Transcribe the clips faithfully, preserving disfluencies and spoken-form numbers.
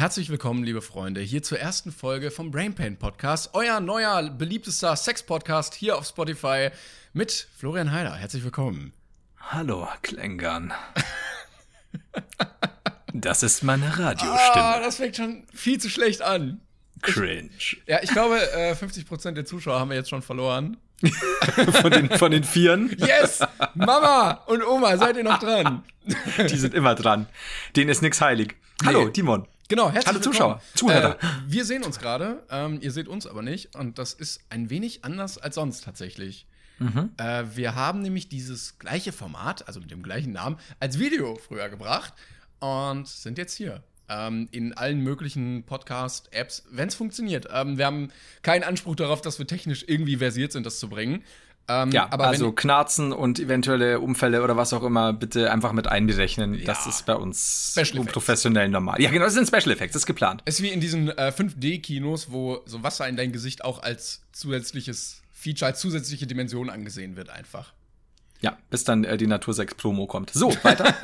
Herzlich willkommen, liebe Freunde, hier zur ersten Folge vom Brain Pain Podcast, euer neuer, beliebtester Sex-Podcast hier auf Spotify mit Florian Heider. Herzlich willkommen. Hallo, Klängern. Das ist meine Radiostimme. Ah, das fängt schon viel zu schlecht an. Cringe. Ich, ja, ich glaube, äh, fünfzig Prozent der Zuschauer haben wir jetzt schon verloren. von, den, von den Vieren? Yes! Mama und Oma, seid ihr noch dran? Die sind immer dran. Denen ist nix heilig. Hallo, Nee. Timon. Genau, herzlich Hallo willkommen. Zuschauer, Zuhörer. Äh, wir sehen uns gerade, ähm, ihr seht uns aber nicht. Und das ist ein wenig anders als sonst tatsächlich. Mhm. Äh, wir haben nämlich dieses gleiche Format, also mit dem gleichen Namen, als Video früher gebracht und sind jetzt hier. Ähm, in allen möglichen Podcast-Apps, wenn es funktioniert. Ähm, wir haben keinen Anspruch darauf, dass wir technisch irgendwie versiert sind, das zu bringen. Ähm, Ja, aber also wenn, Knarzen und eventuelle Unfälle oder was auch immer bitte einfach mit einberechnen. Ja. Das ist bei uns Special Effects. professionell normal. Ja, genau, das sind Special Effects, das ist geplant. es ist wie in diesen äh, fünf D-Kinos, wo so Wasser in dein Gesicht auch als zusätzliches Feature, als zusätzliche Dimension angesehen wird einfach. Ja, bis dann äh, die Natursex-Promo kommt. So, weiter.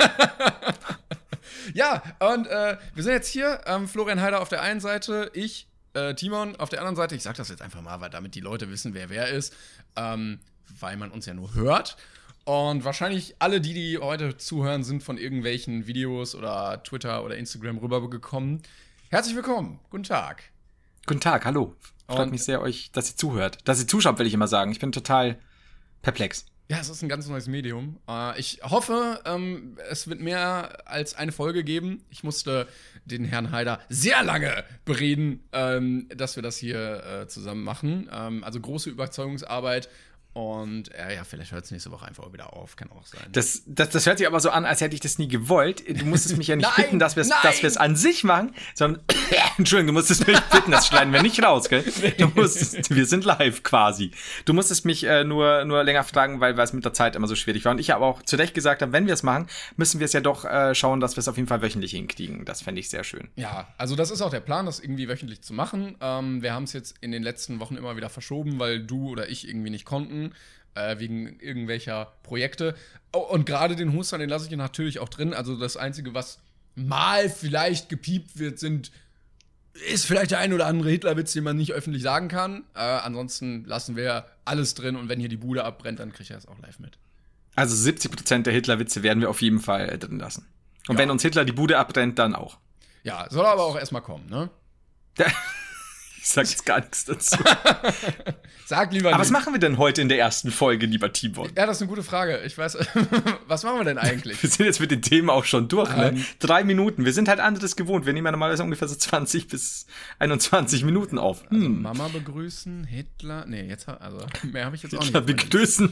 Ja, und äh, wir sind jetzt hier, ähm, Florian Heider auf der einen Seite, ich, äh, Timon auf der anderen Seite. Ich sag das jetzt einfach mal, weil damit die Leute wissen, wer wer ist, ähm, weil man uns ja nur hört. Und wahrscheinlich alle, die, die heute zuhören, sind von irgendwelchen Videos oder Twitter oder Instagram rübergekommen. Herzlich willkommen, guten Tag. Guten Tag, hallo. Freut Und- mich sehr, euch, dass ihr zuhört. Dass ihr zuschaut, will ich immer sagen. Ich bin total perplex. Ja, es ist ein ganz neues Medium. Äh, ich hoffe, ähm, es wird mehr als eine Folge geben. Ich musste den Herrn Heider sehr lange bereden, ähm, dass wir das hier äh, zusammen machen. Ähm, also große Überzeugungsarbeit. Und äh, ja, vielleicht hört es nächste Woche einfach auch wieder auf. Kann auch sein. Das, das, das hört sich aber so an, als hätte ich das nie gewollt. Du musstest mich ja nicht Nein, bitten, dass wir es nein. dass wir es an sich machen, sondern, Entschuldigung, du musstest mich bitten, das schneiden wir nicht raus, gell? Du musstest, wir sind live quasi. Du musstest mich äh, nur, nur länger fragen, weil weil es mit der Zeit immer so schwierig war. Und ich aber auch zu Recht gesagt habe, wenn wir es machen, müssen wir es ja doch äh, schauen, dass wir es auf jeden Fall wöchentlich hinkriegen. Das fände ich sehr schön. Ja, also das ist auch der Plan, das irgendwie wöchentlich zu machen. Ähm, wir haben es jetzt in den letzten Wochen immer wieder verschoben, weil du oder ich irgendwie nicht konnten. Äh, wegen irgendwelcher Projekte. Oh, und gerade den Huster, den lasse ich hier natürlich auch drin. Also das Einzige, was mal vielleicht gepiept wird, sind ist vielleicht der ein oder andere Hitlerwitz, den man nicht öffentlich sagen kann. Äh, ansonsten lassen wir alles drin. Und wenn hier die Bude abbrennt, dann kriegt er das auch live mit. Also siebzig Prozent der Hitlerwitze werden wir auf jeden Fall äh, drin lassen. Und Ja. wenn uns Hitler die Bude abbrennt, dann auch. Ja, soll aber auch erstmal kommen, ne? Ich sag jetzt gar nichts dazu. Sag lieber Aber was nicht. machen wir denn heute in der ersten Folge, lieber Timon? Ja, das ist eine gute Frage. Ich weiß, was machen wir denn eigentlich? Wir sind jetzt mit den Themen auch schon durch, ne? Ähm. Drei Minuten. Wir sind halt anderes gewohnt. Wir nehmen ja normalerweise ungefähr so zwanzig bis einundzwanzig Minuten auf. Also Hm. Mama begrüßen, Hitler. Nee, jetzt ha- also mehr habe ich jetzt auch Hitler nicht. begrüßen.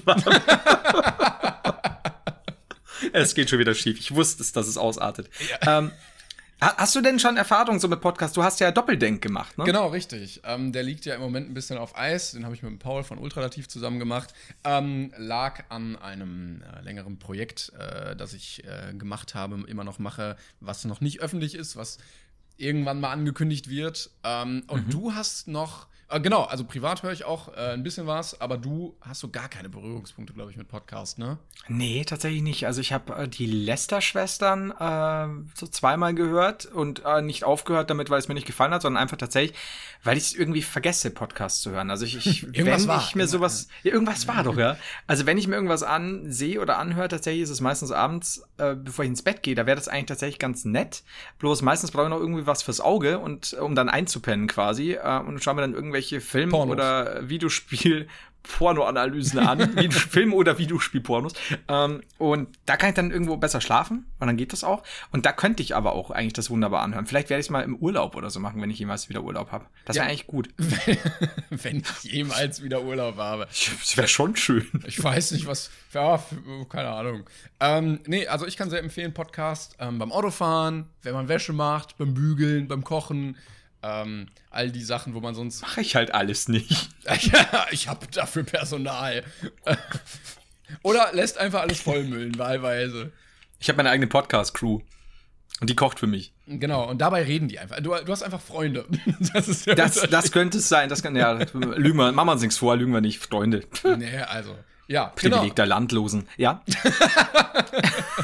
Es geht schon wieder schief. Ich wusste es, dass es ausartet. Ähm, ha- hast du denn schon Erfahrung so mit Podcast? Du hast ja Doppeldenk gemacht, ne? Genau, richtig. Ähm, der liegt ja im Moment ein bisschen auf Eis. Den habe ich mit dem Paul von Ultralativ zusammen gemacht. Ähm, lag an einem äh, längeren Projekt, äh, das ich äh, gemacht habe, immer noch mache, was noch nicht öffentlich ist, was irgendwann mal angekündigt wird. Ähm, und du hast noch, äh, genau, also privat höre ich auch äh, ein bisschen was, aber du hast so gar keine Berührungspunkte, glaube ich, mit Podcast, ne? Nee, tatsächlich nicht. Also ich habe äh, die Lester-Schwestern äh, so zweimal gehört und äh, nicht aufgehört damit, weil es mir nicht gefallen hat, sondern einfach tatsächlich, weil ich es irgendwie vergesse, Podcasts zu hören. Also ich, ich Irgendwas wenn war. ich mir sowas, ja, irgendwas war doch, ja. Also wenn ich mir irgendwas ansehe oder anhöre, tatsächlich ist es meistens abends, äh, bevor ich ins Bett gehe, da wäre das eigentlich tatsächlich ganz nett. Bloß meistens brauche ich noch irgendwie was fürs Auge und um dann einzupennen quasi äh, und schaue mir dann irgendwelche Film- Pornos. oder Videospiel Pornoanalysen an, Video- Film- oder Videospielpornos. Ähm, und da kann ich dann irgendwo besser schlafen und dann geht das auch. Und da könnte ich aber auch eigentlich das wunderbar anhören. Vielleicht werde ich es mal im Urlaub oder so machen, wenn ich jemals wieder Urlaub habe. Das wäre Ja. eigentlich gut. Wenn ich jemals wieder Urlaub habe. Das wäre schon schön. Ich weiß nicht, was. Ja, f- keine Ahnung. Ähm, nee, also ich kann sehr empfehlen, Podcast ähm, beim Autofahren, wenn man Wäsche macht, beim Bügeln, beim Kochen. Ähm, all die Sachen, wo man sonst. Mache ich halt alles nicht. Ja, ich habe dafür Personal. Oder lässt einfach alles vollmüllen, wahlweise. Ich habe meine eigene Podcast-Crew. Und die kocht für mich. Genau, und dabei reden die einfach. Du, du hast einfach Freunde. Das ist der Das, Unterschied. das könnte es sein. Das kann, ja, lügen wir. Machen wir uns nichts vor, lügen wir nicht. Freunde. Nee, also. Ja, genau. Privileg der Landlosen. Ja?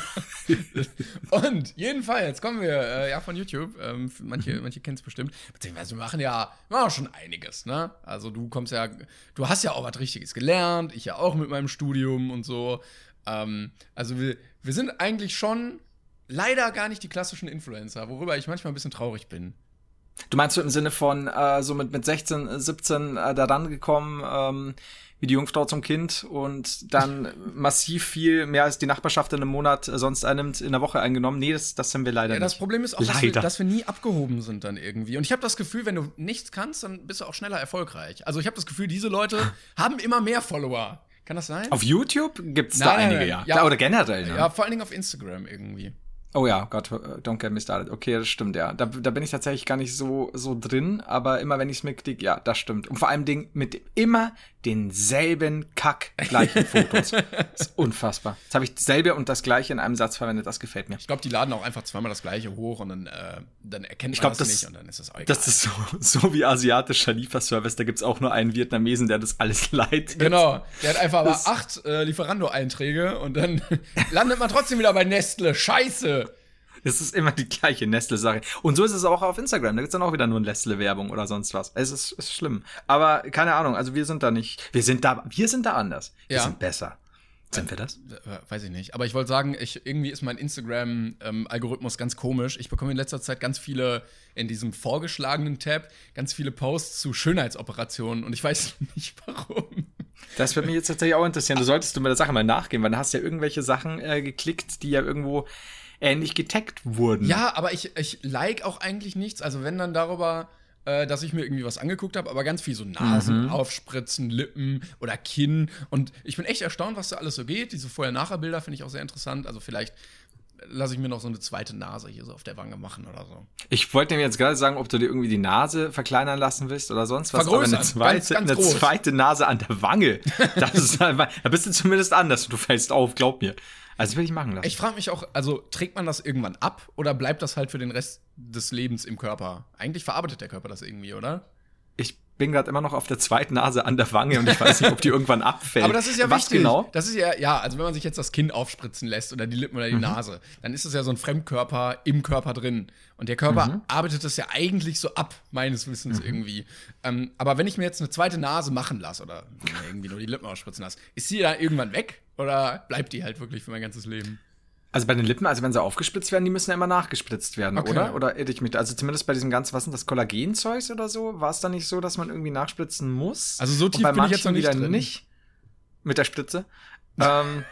Und jedenfalls kommen wir äh, ja von YouTube. Ähm, manche manche kennen es bestimmt. Beziehungsweise wir machen ja wir machen schon einiges, ne? Also du kommst ja, du hast ja auch was Richtiges gelernt. Ich ja auch mit meinem Studium und so. Ähm, also wir, wir sind eigentlich schon leider gar nicht die klassischen Influencer, worüber ich manchmal ein bisschen traurig bin. Du meinst so im Sinne von äh, so mit, mit sechzehn, siebzehn äh, da rangekommen, ähm, wie die Jungfrau zum Kind und dann massiv viel mehr als die Nachbarschaft in einem Monat äh, sonst einnimmt, in der Woche eingenommen? Nee, das, das sind wir leider ja, nicht. Das Problem ist auch, dass wir, dass wir nie abgehoben sind dann irgendwie. Und ich habe das Gefühl, wenn du nichts kannst, dann bist du auch schneller erfolgreich. Also ich habe das Gefühl, diese Leute haben immer mehr Follower. Kann das sein? Auf YouTube gibt's Nein, da nein, einige, nein. ja. Ja. Da, oder generell, ne? Ja, vor allen Dingen auf Instagram irgendwie. Oh ja, Gott, don't get me started. Okay, das stimmt, ja. Da, da bin ich tatsächlich gar nicht so, so drin, aber immer wenn ich es mitkriege, ja, das stimmt. Und vor allem Ding mit immer denselben Kack gleichen Fotos. Das ist unfassbar. Jetzt habe ich dasselbe und das Gleiche in einem Satz verwendet, das gefällt mir. Ich glaube, die laden auch einfach zweimal das Gleiche hoch und dann, äh, dann erkennt man ich glaub, das, das nicht und dann ist das auch egal. Das ist so, so wie asiatischer Lieferservice, da gibt's auch nur einen Vietnamesen, der das alles leitet. Genau, der hat einfach aber acht äh, Lieferando-Einträge und dann landet man trotzdem wieder bei Nestle. Scheiße! Es ist immer die gleiche Nestle-Sache. Und so ist es auch auf Instagram. Da gibt's dann auch wieder nur Nestle-Werbung oder sonst was. Es ist, ist schlimm. Aber keine Ahnung, also wir sind da nicht. Wir sind da, wir sind da anders. Wir Ja. sind besser. Sind wir das? Äh, Weiß ich nicht. Aber ich wollte sagen, ich, irgendwie ist mein Instagram-Algorithmus ganz komisch. Ich bekomme in letzter Zeit ganz viele, in diesem vorgeschlagenen Tab, ganz viele Posts zu Schönheitsoperationen und ich weiß nicht warum. Das würde mich jetzt tatsächlich auch interessieren. Du solltest du mir der Sache mal nachgehen, weil du hast ja irgendwelche Sachen äh, geklickt, die ja irgendwo ähnlich getaggt wurden. Ja, aber ich, ich like auch eigentlich nichts. Also wenn dann darüber, äh, dass ich mir irgendwie was angeguckt habe, aber ganz viel so Nasen, Mhm. Aufspritzen, Lippen oder Kinn. Und ich bin echt erstaunt, was da alles so geht. Diese Vorher-Nachher-Bilder finde ich auch sehr interessant. Also vielleicht lasse ich mir noch so eine zweite Nase hier so auf der Wange machen oder so. Ich wollte dir jetzt gerade sagen, ob du dir irgendwie die Nase verkleinern lassen willst oder sonst was. Vergrößern, aber eine zweite, ganz, ganz eine groß. zweite Nase an der Wange. Das ist einfach, da bist du zumindest anders. Du fällst auf, glaub mir. Also will ich machen lassen. Ich frage mich auch, also trägt man das irgendwann ab oder bleibt das halt für den Rest des Lebens im Körper? Eigentlich verarbeitet der Körper das irgendwie, oder? Ich bin gerade immer noch auf der zweiten Nase an der Wange und ich weiß nicht, ob die irgendwann abfällt. Aber das ist ja Was wichtig. genau? Das ist ja, ja, also wenn man sich jetzt das Kinn aufspritzen lässt oder die Lippen oder die Mhm. Nase, dann ist das ja so ein Fremdkörper im Körper drin. Und der Körper Mhm. arbeitet das ja eigentlich so ab, meines Wissens Mhm. irgendwie. Ähm, aber wenn ich mir jetzt eine zweite Nase machen lasse oder mir irgendwie nur die Lippen ausspritzen lasse, ist die da irgendwann weg? Oder bleibt die halt wirklich für mein ganzes Leben? Also bei den Lippen, also wenn sie aufgespritzt werden, die müssen ja immer nachgespritzt werden, Okay. oder? Oder irre ich mich? Also zumindest bei diesem ganzen, was sind das, Kollagenzeugs oder so? War es da nicht so, dass man irgendwie nachspritzen muss? Also so Und tief bei bin ich jetzt noch manchen nicht wieder drin. nicht. Mit der Spritze. ähm,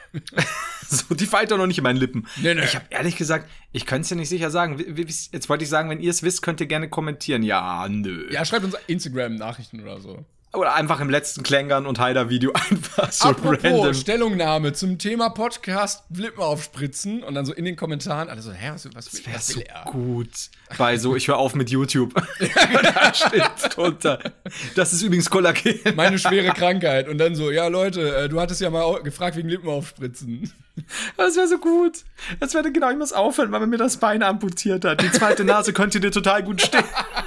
so tief weiter noch nicht in meinen Lippen. Nee, nee. Ich habe ehrlich gesagt, ich könnte es ja nicht sicher sagen. Wie- wie- Jetzt wollte ich sagen, wenn ihr es wisst, könnt ihr gerne kommentieren. Ja, nö. Ja, schreibt uns Instagram-Nachrichten oder so. Oder einfach im letzten Klängern und Heider-Video einfach so Apropos random. Stellungnahme zum Thema Podcast Lippen aufspritzen und dann so in den Kommentaren alle so, hä, was, was, Das will, wäre was so will er? gut. Bei so, ich höre auf mit YouTube. Da steht drunter. Das ist übrigens Kollagen. Meine schwere Krankheit. Und dann so, ja Leute, äh, du hattest ja mal au- gefragt wegen Lippen aufspritzen. Das wäre so gut. Das wäre genau, ich muss aufhören, weil man mir das Bein amputiert hat. Die zweite Nase könnte dir total gut stehen.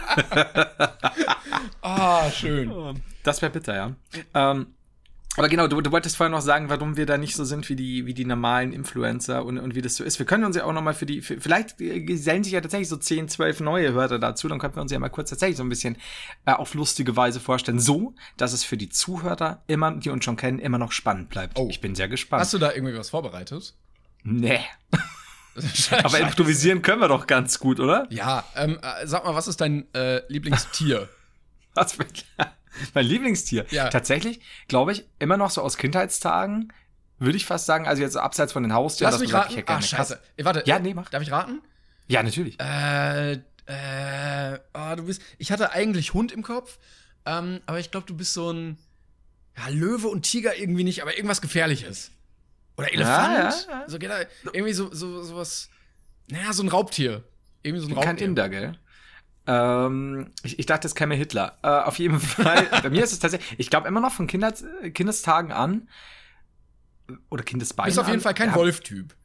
Ah, schön. Das wäre bitter, ja. Ähm, aber genau, du, du wolltest vorher noch sagen, warum wir da nicht so sind wie die, wie die normalen Influencer und, und wie das so ist. Wir können uns ja auch noch mal für die, für, vielleicht gesellen sich ja tatsächlich so zehn, zwölf neue Hörer dazu, dann können wir uns ja mal kurz tatsächlich so ein bisschen äh, auf lustige Weise vorstellen. So, dass es für die Zuhörer immer, die uns schon kennen, immer noch spannend bleibt. Oh. Ich bin sehr gespannt. Hast du da irgendwie was vorbereitet? Nee. Aber improvisieren können wir doch ganz gut, oder? Ja, ähm, äh, sag mal, was ist dein äh, Lieblingstier? Was für, mein Lieblingstier. Ja. Tatsächlich, glaube ich, immer noch so aus Kindheitstagen, würde ich fast sagen, also jetzt abseits von den Haustieren. Lass dass mich man sagt, raten. ich hätte Ah, gerne scheiße. Katze. Äh, Warte. Ja, nee, mach. Darf ich raten? Ja, natürlich. Äh, äh, oh, du bist. Ich hatte eigentlich Hund im Kopf, ähm, aber ich glaube, du bist so ein. Ja, Löwe und Tiger irgendwie nicht, aber irgendwas Gefährliches. Oder Elefant? Ja, ja, ja. So, geht da, irgendwie so, so, sowas. Naja, so ein Raubtier. Irgendwie so ein Ich bin kein Raubtier. Inder, gell? Ähm, ich, ich dachte, es käme Hitler. Äh, auf jeden Fall, bei mir ist es tatsächlich, ich glaube immer noch von Kinder, Kindestagen an, oder Du Kindesbeinen bist auf jeden an, Fall kein ja, Wolf-Typ.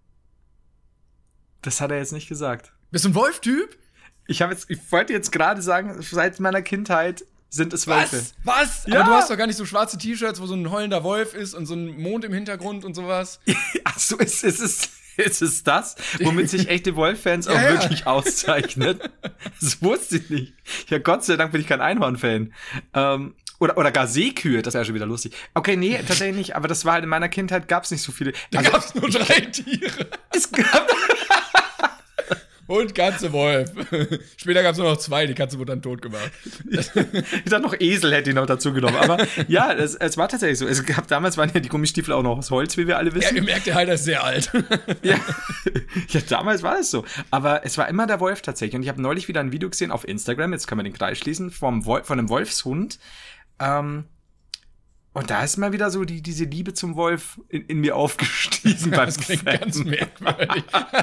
Das hat er jetzt nicht gesagt. Bist du ein Wolf-Typ? Ich habe jetzt, ich wollte jetzt gerade sagen, seit meiner Kindheit sind es Wölfe. Was? Was? Ja. Aber du hast doch gar nicht so schwarze T-Shirts, wo so ein heulender Wolf ist und so ein Mond im Hintergrund und sowas. Ach so, es, es ist, ist es das, womit sich echte Wolf-Fans auch Ja, ja. wirklich auszeichnen? Das wusste ich nicht. Ja, Gott sei Dank bin ich kein Einhorn-Fan. Ähm, oder, oder gar Seekühe, das wäre schon wieder lustig. Okay, nee, tatsächlich nicht, aber das war halt in meiner Kindheit, gab es nicht so viele. Da Also, gab's nur drei Tiere. es gab Und Katze, Wolf. Später gab's nur noch zwei, die Katze wurde dann tot gemacht. Ich dachte noch Esel hätte ich noch dazu genommen. Aber ja, es, es war tatsächlich so. Es gab, damals waren ja die Gummistiefel auch noch aus Holz, wie wir alle Ja, wissen. ihr merkt, der Heiler ist sehr alt. Ja. Ja, damals war es so. Aber es war immer der Wolf tatsächlich. Und ich habe neulich wieder ein Video gesehen auf Instagram, jetzt können wir den Kreis schließen, vom Wolf, von einem Wolfshund. Ähm, und da ist mal wieder so die, diese Liebe zum Wolf in, in mir aufgestiegen. Das klingt ganz merkwürdig.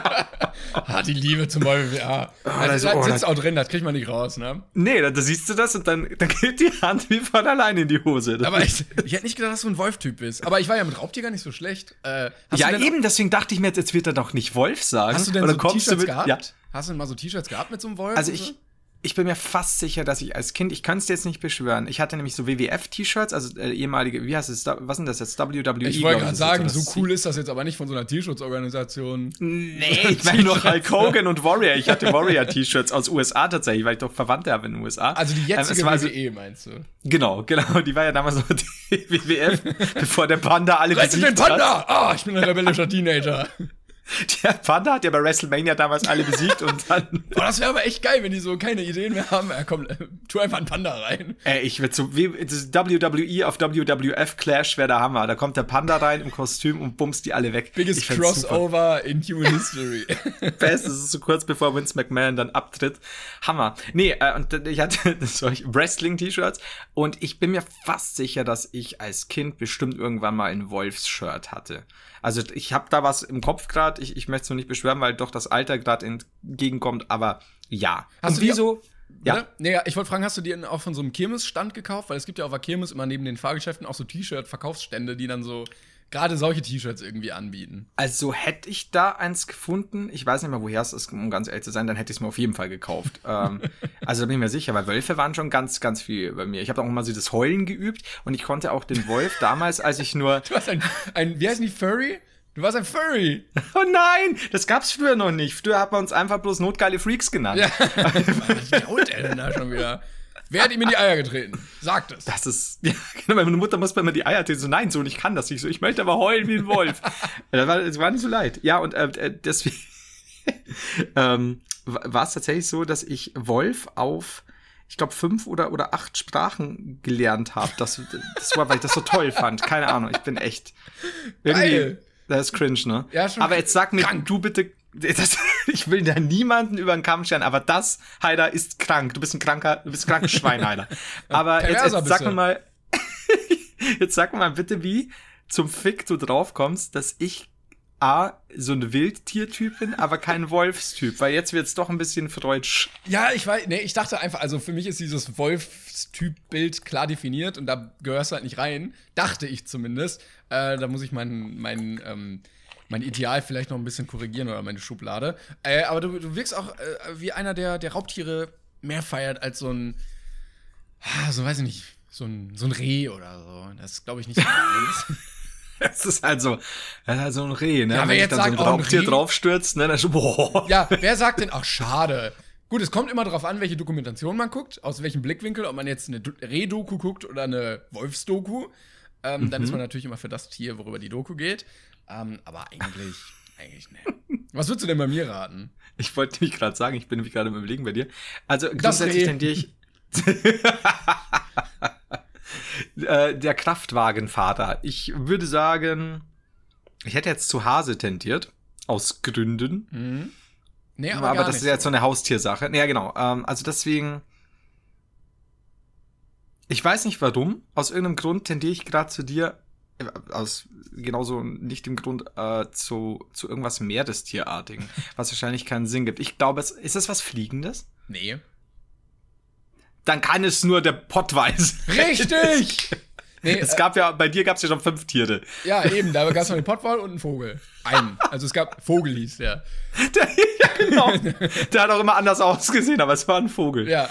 Ah, die Liebe zum Wolf, ja. Oh, Also, das- das oh, sitzt das- auch drin, das kriegt man nicht raus, ne? Nee, da, da siehst du das und dann, dann geht die Hand wie von allein in die Hose. Das Aber ist- ich, ich hätte nicht gedacht, dass du ein Wolf-Typ bist. Aber ich war ja mit Raubtier gar nicht so schlecht. Äh, hast ja, du denn, eben, deswegen dachte ich mir, jetzt wird er doch nicht Wolf sagen. Hast du denn Und so dann kommst du T-Shirts mit- gehabt? Ja. Hast du denn mal so T-Shirts gehabt mit so einem Wolf? Also und so? ich, ich bin mir fast sicher, dass ich als Kind, ich kann es dir jetzt nicht beschwören, ich hatte nämlich so W W F-T-Shirts, also äh, ehemalige, wie heißt es, da- was sind das jetzt, W W E? Ich wollte glaub gerade ist sagen, das, so oder? cool ist das jetzt aber nicht von so einer Tierschutzorganisation. Nee, ich meine nur Hulk Hogan und Warrior. Ich hatte Warrior-T-Shirts aus U S A tatsächlich, weil ich doch Verwandte habe in den U S A. Also die Ähm, jetzige es war W also- W E, meinst du? Genau, genau, die war ja damals noch die W W F, bevor der Panda alle Rettet den besiegt hat. Panda! Ah, ich bin ein rebellischer Teenager. Der Panda hat ja bei WrestleMania damals alle besiegt und dann... Oh, das wäre aber echt geil, wenn die so keine Ideen mehr haben. Ja, komm, äh, tu einfach einen Panda rein. Ey, ich würde so, wie, das W W E auf W W F Clash wäre der Hammer. Da kommt der Panda rein im Kostüm und bumst die alle weg. Biggest Ich fänd's super. Crossover in Human History. Best, das ist so kurz bevor Vince McMahon dann abtritt. Hammer. Nee, äh, und ich hatte solche Wrestling-T-Shirts und ich bin mir fast sicher, dass ich als Kind bestimmt irgendwann mal ein Wolfs-Shirt hatte. Also ich habe da was im Kopf gerade, ich, ich möchte es nur nicht beschwören, weil doch das Alter gerade entgegenkommt, aber ja. Hast und du die- wieso? Ja. Ja. Nee, ich wollte fragen, hast du die denn auch von so einem Kirmesstand gekauft? Weil es gibt ja auf der Kirmes immer neben den Fahrgeschäften auch so T-Shirt-Verkaufsstände, die dann so gerade solche T-Shirts irgendwie anbieten. Also hätte ich da eins gefunden, ich weiß nicht mal, woher es ist, um ganz ehrlich zu sein, dann hätte ich es mir auf jeden Fall gekauft. ähm, also da bin ich mir sicher, weil Wölfe waren schon ganz, ganz viel bei mir. Ich habe auch mal so das Heulen geübt und ich konnte auch den Wolf damals, als ich nur... Du warst ein, ein wie heißen die, Furry? Du warst ein Furry. Oh nein, das gab's früher noch nicht. Früher hat man uns einfach bloß notgeile Freaks genannt. Ja. Was holt er denn da schon wieder? Wer hat ihm in die Eier getreten? Sagt es. Das ist, ja, genau, meine Mutter muss bei mir die Eier treten. So, nein, Sohn, ich kann das nicht so. Ich möchte aber heulen wie ein Wolf. das, war, das war nicht so leid. Ja, und äh, deswegen ähm, war es tatsächlich so, dass ich Wolf auf, ich glaube, fünf oder, oder acht Sprachen gelernt habe. Das, das war, weil ich das so toll fand. Keine Ahnung, ich bin echt irgendwie, Geil. das ist cringe, ne? Ja, schon aber jetzt sag mir, krank. du bitte, das, ich will da niemanden über den Kamm scheren, aber das, Heider, ist krank. Du bist ein kranker, du bist ein krankes Schwein, Heider. Aber jetzt, Perverser jetzt sag bist mir du. mal, jetzt sag mir mal bitte, wie zum Fick du drauf kommst, dass ich A, so ein Wildtiertyp bin, aber kein Wolfstyp, weil jetzt wird's doch ein bisschen freudsch. Ja, ich weiß, nee, ich dachte einfach, also für mich ist dieses Wolfstyp-Bild klar definiert und da gehörst du halt nicht rein. Dachte ich zumindest. Äh, da muss ich mein, mein, ähm, mein Ideal vielleicht noch ein bisschen korrigieren oder meine Schublade. Äh, aber du, du wirkst auch äh, wie einer, der, der Raubtiere mehr feiert als so ein, ah, so weiß ich nicht, so ein, so ein Reh oder so. Das ist, glaube ich, nicht so meins. Das ist halt so, das ist halt so ein Reh, ne? Ja, Wenn wer sich jetzt dann so ein sagt, oh, ein Raubtier Reh- draufstürzt, ne, dann schon, boah. Ja, wer sagt denn, ach, schade. Gut, es kommt immer darauf an, welche Dokumentation man guckt, aus welchem Blickwinkel, ob man jetzt eine Du- Reh-Doku guckt oder eine Wolfsdoku. Ähm, Mhm. Dann ist man natürlich immer für das Tier, worüber die Doku geht. Ähm, aber eigentlich, eigentlich ne. Was würdest du denn bei mir raten? Ich wollte nämlich gerade sagen, ich bin nämlich gerade im Überlegen bei dir. Also Das grundsätzlich Reh. tendiere ich. äh, der Kraftwagenfahrer. Ich würde sagen, ich hätte jetzt zu Hase tendiert. Aus Gründen. Mhm. Nee, Aber, aber, gar das nicht ist ja jetzt so eine Haustiersache. Ja, genau. Ähm, also deswegen. Ich weiß nicht warum. Aus irgendeinem Grund tendiere ich gerade zu dir. äh, Aus genauso nicht dem Grund äh, zu, zu irgendwas Meerestierartigen. Was wahrscheinlich keinen Sinn gibt. Ich glaube, es ist das was Fliegendes? Nee. Dann kann es nur der Pottweiß. Richtig! Nee, Es äh, gab ja, bei dir gab es ja schon fünf Tiere. ja, eben, da gab es noch den Pottwal und einen Vogel. Einen. Also es gab, Vogel hieß der. Der, ja, genau. Der hat auch immer anders ausgesehen, aber es war ein Vogel. Ja.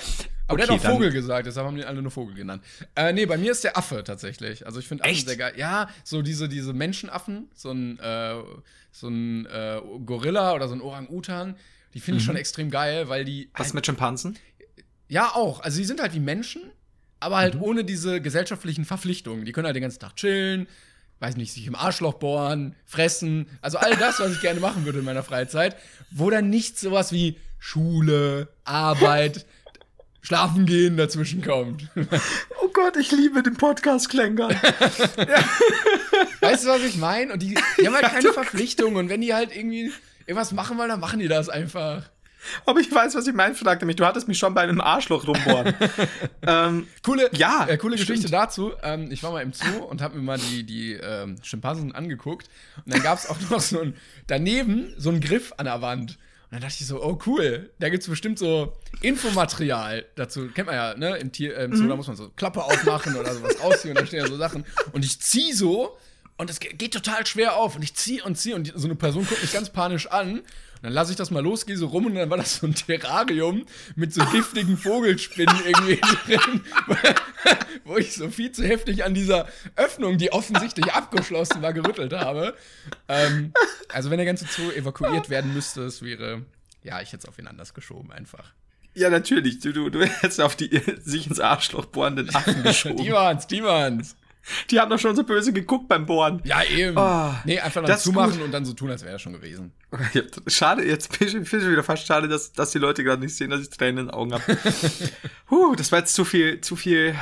Aber Okay, der hat auch dann- Vogel gesagt, deshalb haben die alle nur Vogel genannt. Äh, nee, bei mir ist der Affe tatsächlich. Also ich finde Affen Echt? sehr geil. Ja, so diese, diese Menschenaffen, so ein, äh, so ein äh, Gorilla oder so ein Orang-Utan, die finde ich schon extrem geil, weil die. Was halt, mit Schimpansen? ja, auch. Also die sind halt wie Menschen, aber halt ohne diese gesellschaftlichen Verpflichtungen. Die können halt den ganzen Tag chillen, weiß nicht, sich im Arschloch bohren, fressen. Also all das, was ich gerne machen würde in meiner Freizeit, wo dann nicht sowas wie Schule, Arbeit, Schlafen gehen dazwischen kommt. Oh Gott, ich liebe den Podcast Klängern. Weißt du, was ich meine? Und die, die haben halt keine Verpflichtungen. Und wenn die halt irgendwie irgendwas machen wollen, dann machen die das einfach. Aber ich weiß, was ich meine, fragte mich. Du hattest mich schon bei einem Arschloch rumbohren. ähm, Coole, Ja, äh, coole stimmt. Geschichte dazu. Ähm, ich war mal im Zoo und habe mir mal die, die ähm, Schimpansen angeguckt. Und dann gab es auch noch so ein, daneben so einen Griff an der Wand. Und dann dachte ich so, oh cool, da gibt es bestimmt so Infomaterial dazu. Kennt man ja, ne? Im, Tier, äh, im Zoo, da muss man so Klappe aufmachen oder sowas rausziehen und dann stehen ja so Sachen. Und ich ziehe so und es geht, geht total schwer auf. Und ich ziehe und ziehe und die, so eine Person guckt mich ganz panisch an. Und dann lasse ich das mal los, gehe so rum und dann war das so ein Terrarium mit so giftigen Vogelspinnen irgendwie drin, wo ich so viel zu heftig an dieser Öffnung, die offensichtlich abgeschlossen war, gerüttelt habe. Ähm, also wenn der ganze Zoo evakuiert werden müsste, es wäre, ja, ich hätte es auf wen anders geschoben einfach. ja, natürlich. Du, du, du hättest auf die sich ins Arschloch bohrenden Affen geschoben. Die waren's, die waren's. Die haben doch schon so böse geguckt beim Bohren. Ja, eben. Oh, nee, einfach dann das ist zumachen gut. und dann so tun, als wäre das schon gewesen. Ja, schade, jetzt bin ich, finde ich wieder fast schade, dass, dass die Leute gerade nicht sehen, dass ich Tränen in den Augen habe. Huh, das war jetzt zu viel, zu viel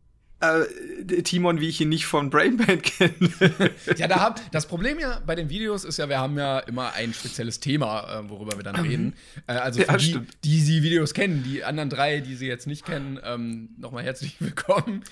äh, Timon, wie ich ihn nicht von Brain Pain kenne. Ja, da hab, das Problem ja bei den Videos ist ja, wir haben ja immer ein spezielles Thema, äh, worüber wir dann reden. Äh, also für Ja, die, stimmt. die sie Videos kennen, die anderen drei, die sie jetzt nicht kennen, ähm, nochmal herzlich willkommen.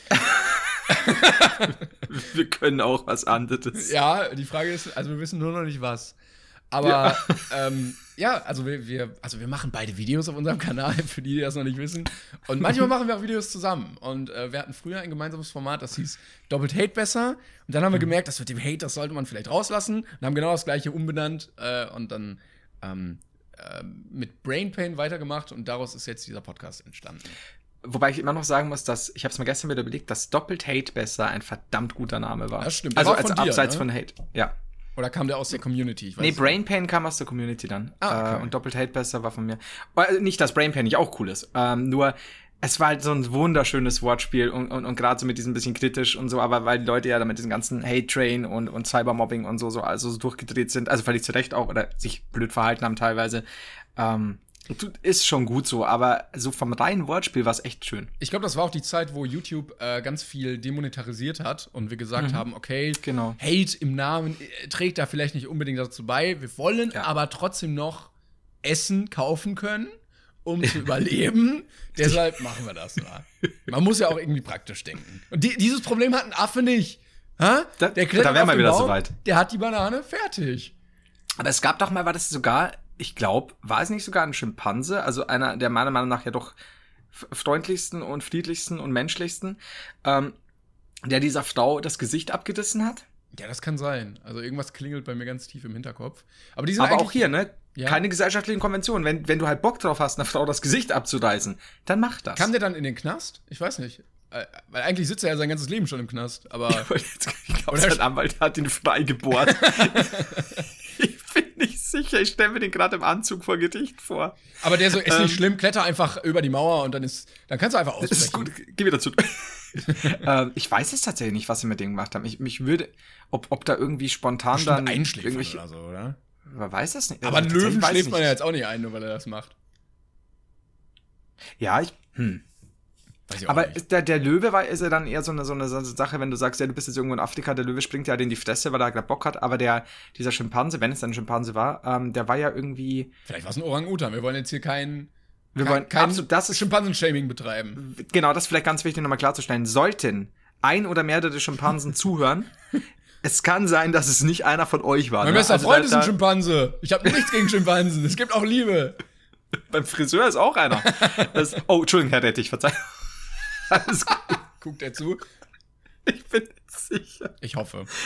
Wir können auch was anderes. Ja, die Frage ist, also wir wissen nur noch nicht was. Aber Ja. ja, ähm, ja also, wir, wir, also wir machen beide Videos auf unserem Kanal, für die, die das noch nicht wissen. Und manchmal machen wir auch Videos zusammen. Und äh, wir hatten früher ein gemeinsames Format, das hieß Doppelt Hate besser. Und dann haben wir gemerkt, das mit dem Hate, das sollte man vielleicht rauslassen. Und haben genau das gleiche umbenannt äh, und dann ähm, äh, mit Brain Pain weitergemacht. Und daraus ist jetzt dieser Podcast entstanden. Wobei ich immer noch sagen muss, dass, ich habe es mir gestern wieder überlegt, dass Doppelt Hate besser ein verdammt guter Name war. Das stimmt. Der Also war als von dir, abseits ne? von Hate, ja. Oder kam der aus der Community? Ich weiß Nee, nicht. Brain Pain kam aus der Community dann. Ah, okay. äh, und Doppelt Hate besser war von mir. Also nicht, dass Brain Pain nicht auch cool ist. Ähm, nur, es war halt so ein wunderschönes Wortspiel und, und, und gerade so mit diesem bisschen kritisch und so, aber weil die Leute ja da mit diesem ganzen Hate-Train und, und Cybermobbing und so, so, also so durchgedreht sind, also völlig zu Recht auch, oder sich blöd verhalten haben teilweise, ähm, ist schon gut so, aber so vom reinen Wortspiel war es echt schön. Ich glaube, das war auch die Zeit, wo YouTube äh, ganz viel demonetarisiert hat und wir gesagt Mhm. haben, okay, Genau. Hate im Namen äh, trägt da vielleicht nicht unbedingt dazu bei. Wir wollen Ja. aber trotzdem noch Essen kaufen können, um zu überleben. Deshalb machen wir das mal. Man muss ja auch irgendwie praktisch denken. Und die, dieses Problem hat ein Affe nicht. Ha? Da- der klettert da wären auf wir den wieder Baum, soweit. Der hat die Banane fertig. Aber es gab doch mal, war das sogar, ich glaube, war es nicht sogar ein Schimpanse, also einer der meiner Meinung nach ja doch f- freundlichsten und friedlichsten und menschlichsten, ähm, der dieser Frau das Gesicht abgerissen hat? Ja, das kann sein. Also irgendwas klingelt bei mir ganz tief im Hinterkopf. Aber die sind Aber eigentlich auch hier, ne? Ja. Keine gesellschaftlichen Konventionen. Wenn, wenn du halt Bock drauf hast, einer Frau das Gesicht abzureißen, dann mach das. Kam der dann in den Knast? Ich weiß nicht. Äh, Weil eigentlich sitzt er ja sein ganzes Leben schon im Knast. Aber ich glaube, Oder- sein Anwalt hat ihn freigebohrt. Ich bin nicht sicher. Ich stelle mir den gerade im Anzug vor Gericht vor. Aber der so, ist Ähm, nicht schlimm, kletter einfach über die Mauer und dann ist, dann kannst du einfach ausbrechen. Das ist gut. Geh wieder zu. ähm, ich weiß es tatsächlich nicht, was sie mit dem gemacht haben. Ich mich würde, ob, ob da irgendwie spontan Bestimmt dann einschläfern irgendwelche. oder so, oder? Man weiß das nicht. Aber Also, einen Löwen tatsächlich weiß schläft ich man ja nicht. jetzt auch nicht ein, nur weil er das macht. Ja, ich. Hm. Weiß ich auch Aber nicht. der, der Löwe war, ist ja dann eher so eine, so eine so eine Sache, wenn du sagst, ja, du bist jetzt irgendwo in Afrika, der Löwe springt ja halt in die Fresse, weil er gerade Bock hat, aber der, dieser Schimpanse, wenn es dann ein Schimpanse war, ähm, der war ja irgendwie, Vielleicht war es ein Orang-Utan. Wir wollen jetzt hier kein, wir kein, wollen, kein absolut, das ist, Schimpansen-Shaming betreiben. genau, das ist vielleicht ganz wichtig nochmal klarzustellen, sollten ein oder mehrere Schimpansen zuhören, es kann sein, dass es nicht einer von euch war. Mein ne? bester Also Freund da- ist ein da- Schimpanse. Ich habe nichts gegen Schimpansen. Es gibt auch Liebe. Beim Friseur ist auch einer. Das, oh, Entschuldigung, Herr Rettich, verzeihung. Alles gut, Guckt er zu? ich bin nicht sicher. Ich hoffe.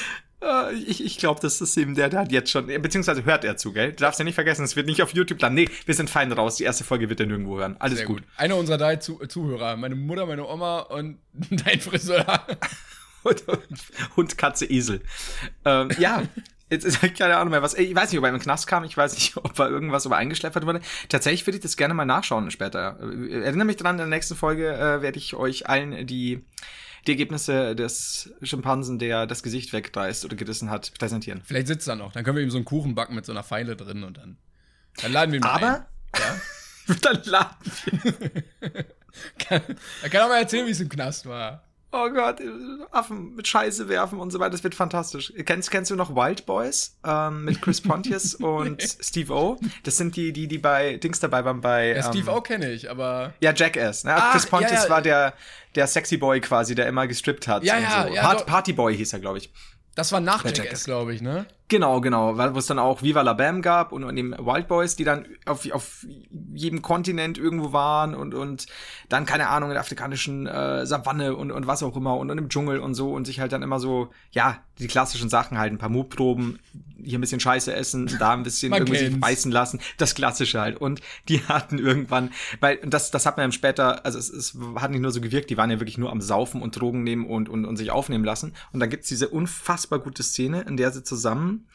Äh, ich ich glaube, das ist eben der, der hat jetzt schon, beziehungsweise hört er zu, gell? Du darfst ja nicht vergessen, es wird nicht auf YouTube landen. Nee, wir sind fein raus. Die erste Folge wird er nirgendwo hören. Alles Sehr gut. gut. Einer unserer drei zu Zuhörer. Meine Mutter, meine Oma und dein Friseur. Und, Hund, Katze, Esel. Ähm, ja, jetzt ist halt keine Ahnung mehr was. Ich weiß nicht, ob er in den Knast kam. Ich weiß nicht, ob er irgendwas über eingeschläfert wurde. Tatsächlich würde ich das gerne mal nachschauen später. Erinnere mich dran, in der nächsten Folge äh, werde ich euch allen die, die Ergebnisse des Schimpansen, der das Gesicht wegreißt oder gerissen hat, präsentieren. Vielleicht sitzt er noch. Dann können wir ihm so einen Kuchen backen mit so einer Pfeile drin und dann, dann laden wir ihn mal Aber ein. Ja? dann laden wir. kann, er kann auch mal erzählen, wie es im Knast war. Oh Gott, Affen mit Scheiße werfen und so weiter, das wird fantastisch. Kennst, kennst du noch Wild Boys ähm, mit Chris Pontius und Steve O? Das sind die, die, die bei Dings dabei waren bei. Ja, Steve ähm, O kenne ich, aber. Ja, Jackass. Ne? Ach, Chris Pontius ja, ja. war der, der Sexy Boy quasi, der immer gestrippt hat. Ja, und ja, so. ja, Part, doch. Party Boy hieß er, glaube ich. Das war nach Bei Jackass, Jackass. glaube ich, ne? Genau, genau, weil wo es dann auch Viva la Bam gab und, und eben Wild Boys, die dann auf, auf jedem Kontinent irgendwo waren und, und dann, keine Ahnung, in der afrikanischen äh, Savanne und, und was auch immer und, und im Dschungel und so und sich halt dann immer so, ja, die klassischen Sachen halt, ein paar Mutproben, hier ein bisschen Scheiße essen, da ein bisschen Man irgendwie sich kennt's. beißen lassen, das Klassische halt. Und die hatten irgendwann, weil das, das hat man dann später, also es, es hat nicht nur so gewirkt, die waren ja wirklich nur am Saufen und Drogen nehmen und, und, und sich aufnehmen lassen. Und dann gibt's diese unfassbar gute Szene, in der sie zusammen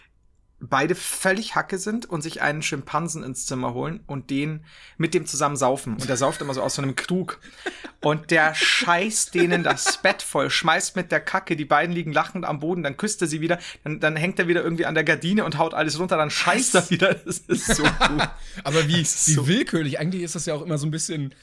beide völlig Hacke sind und sich einen Schimpansen ins Zimmer holen und den mit dem zusammen saufen. Und der sauft immer so aus so einem Krug. Und der scheißt denen das Bett voll, schmeißt mit der Kacke, die beiden liegen lachend am Boden, dann küsst er sie wieder, dann, dann hängt er wieder irgendwie an der Gardine und haut alles runter, dann scheißt er wieder. Das ist so gut. Aber wie, ist wie so- willkürlich. Eigentlich ist das ja auch immer so ein bisschen,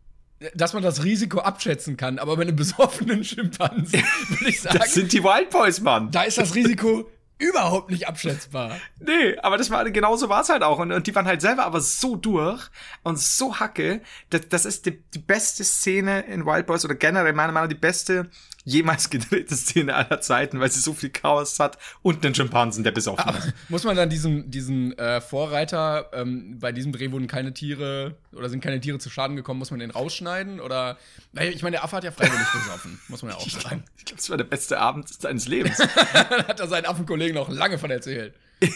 dass man das Risiko abschätzen kann. Aber bei einem besoffenen Schimpansen würde ich sagen, Das sind die Wild Boys, Mann. da ist das Risiko überhaupt nicht abschätzbar. Nee, aber das war, genauso war es halt auch. Und, und die waren halt selber aber so durch und so Hacke. Das, das ist die, die beste Szene in Wild Boys oder generell meiner Meinung nach die beste jemals gedrehte Szene aller Zeiten, weil sie so viel Chaos hat und einen Schimpansen, der besoffen ist. Muss man dann diesen, diesen äh, Vorreiter, ähm, bei diesem Dreh wurden keine Tiere oder sind keine Tiere zu Schaden gekommen, muss man den rausschneiden? Oder, naja, ich meine, der Affe hat ja freiwillig besoffen, muss man ja auch sagen. Ich glaube, es war der beste Abend seines Lebens. Dann hat er seinen Affenkollegen noch lange von erzählt.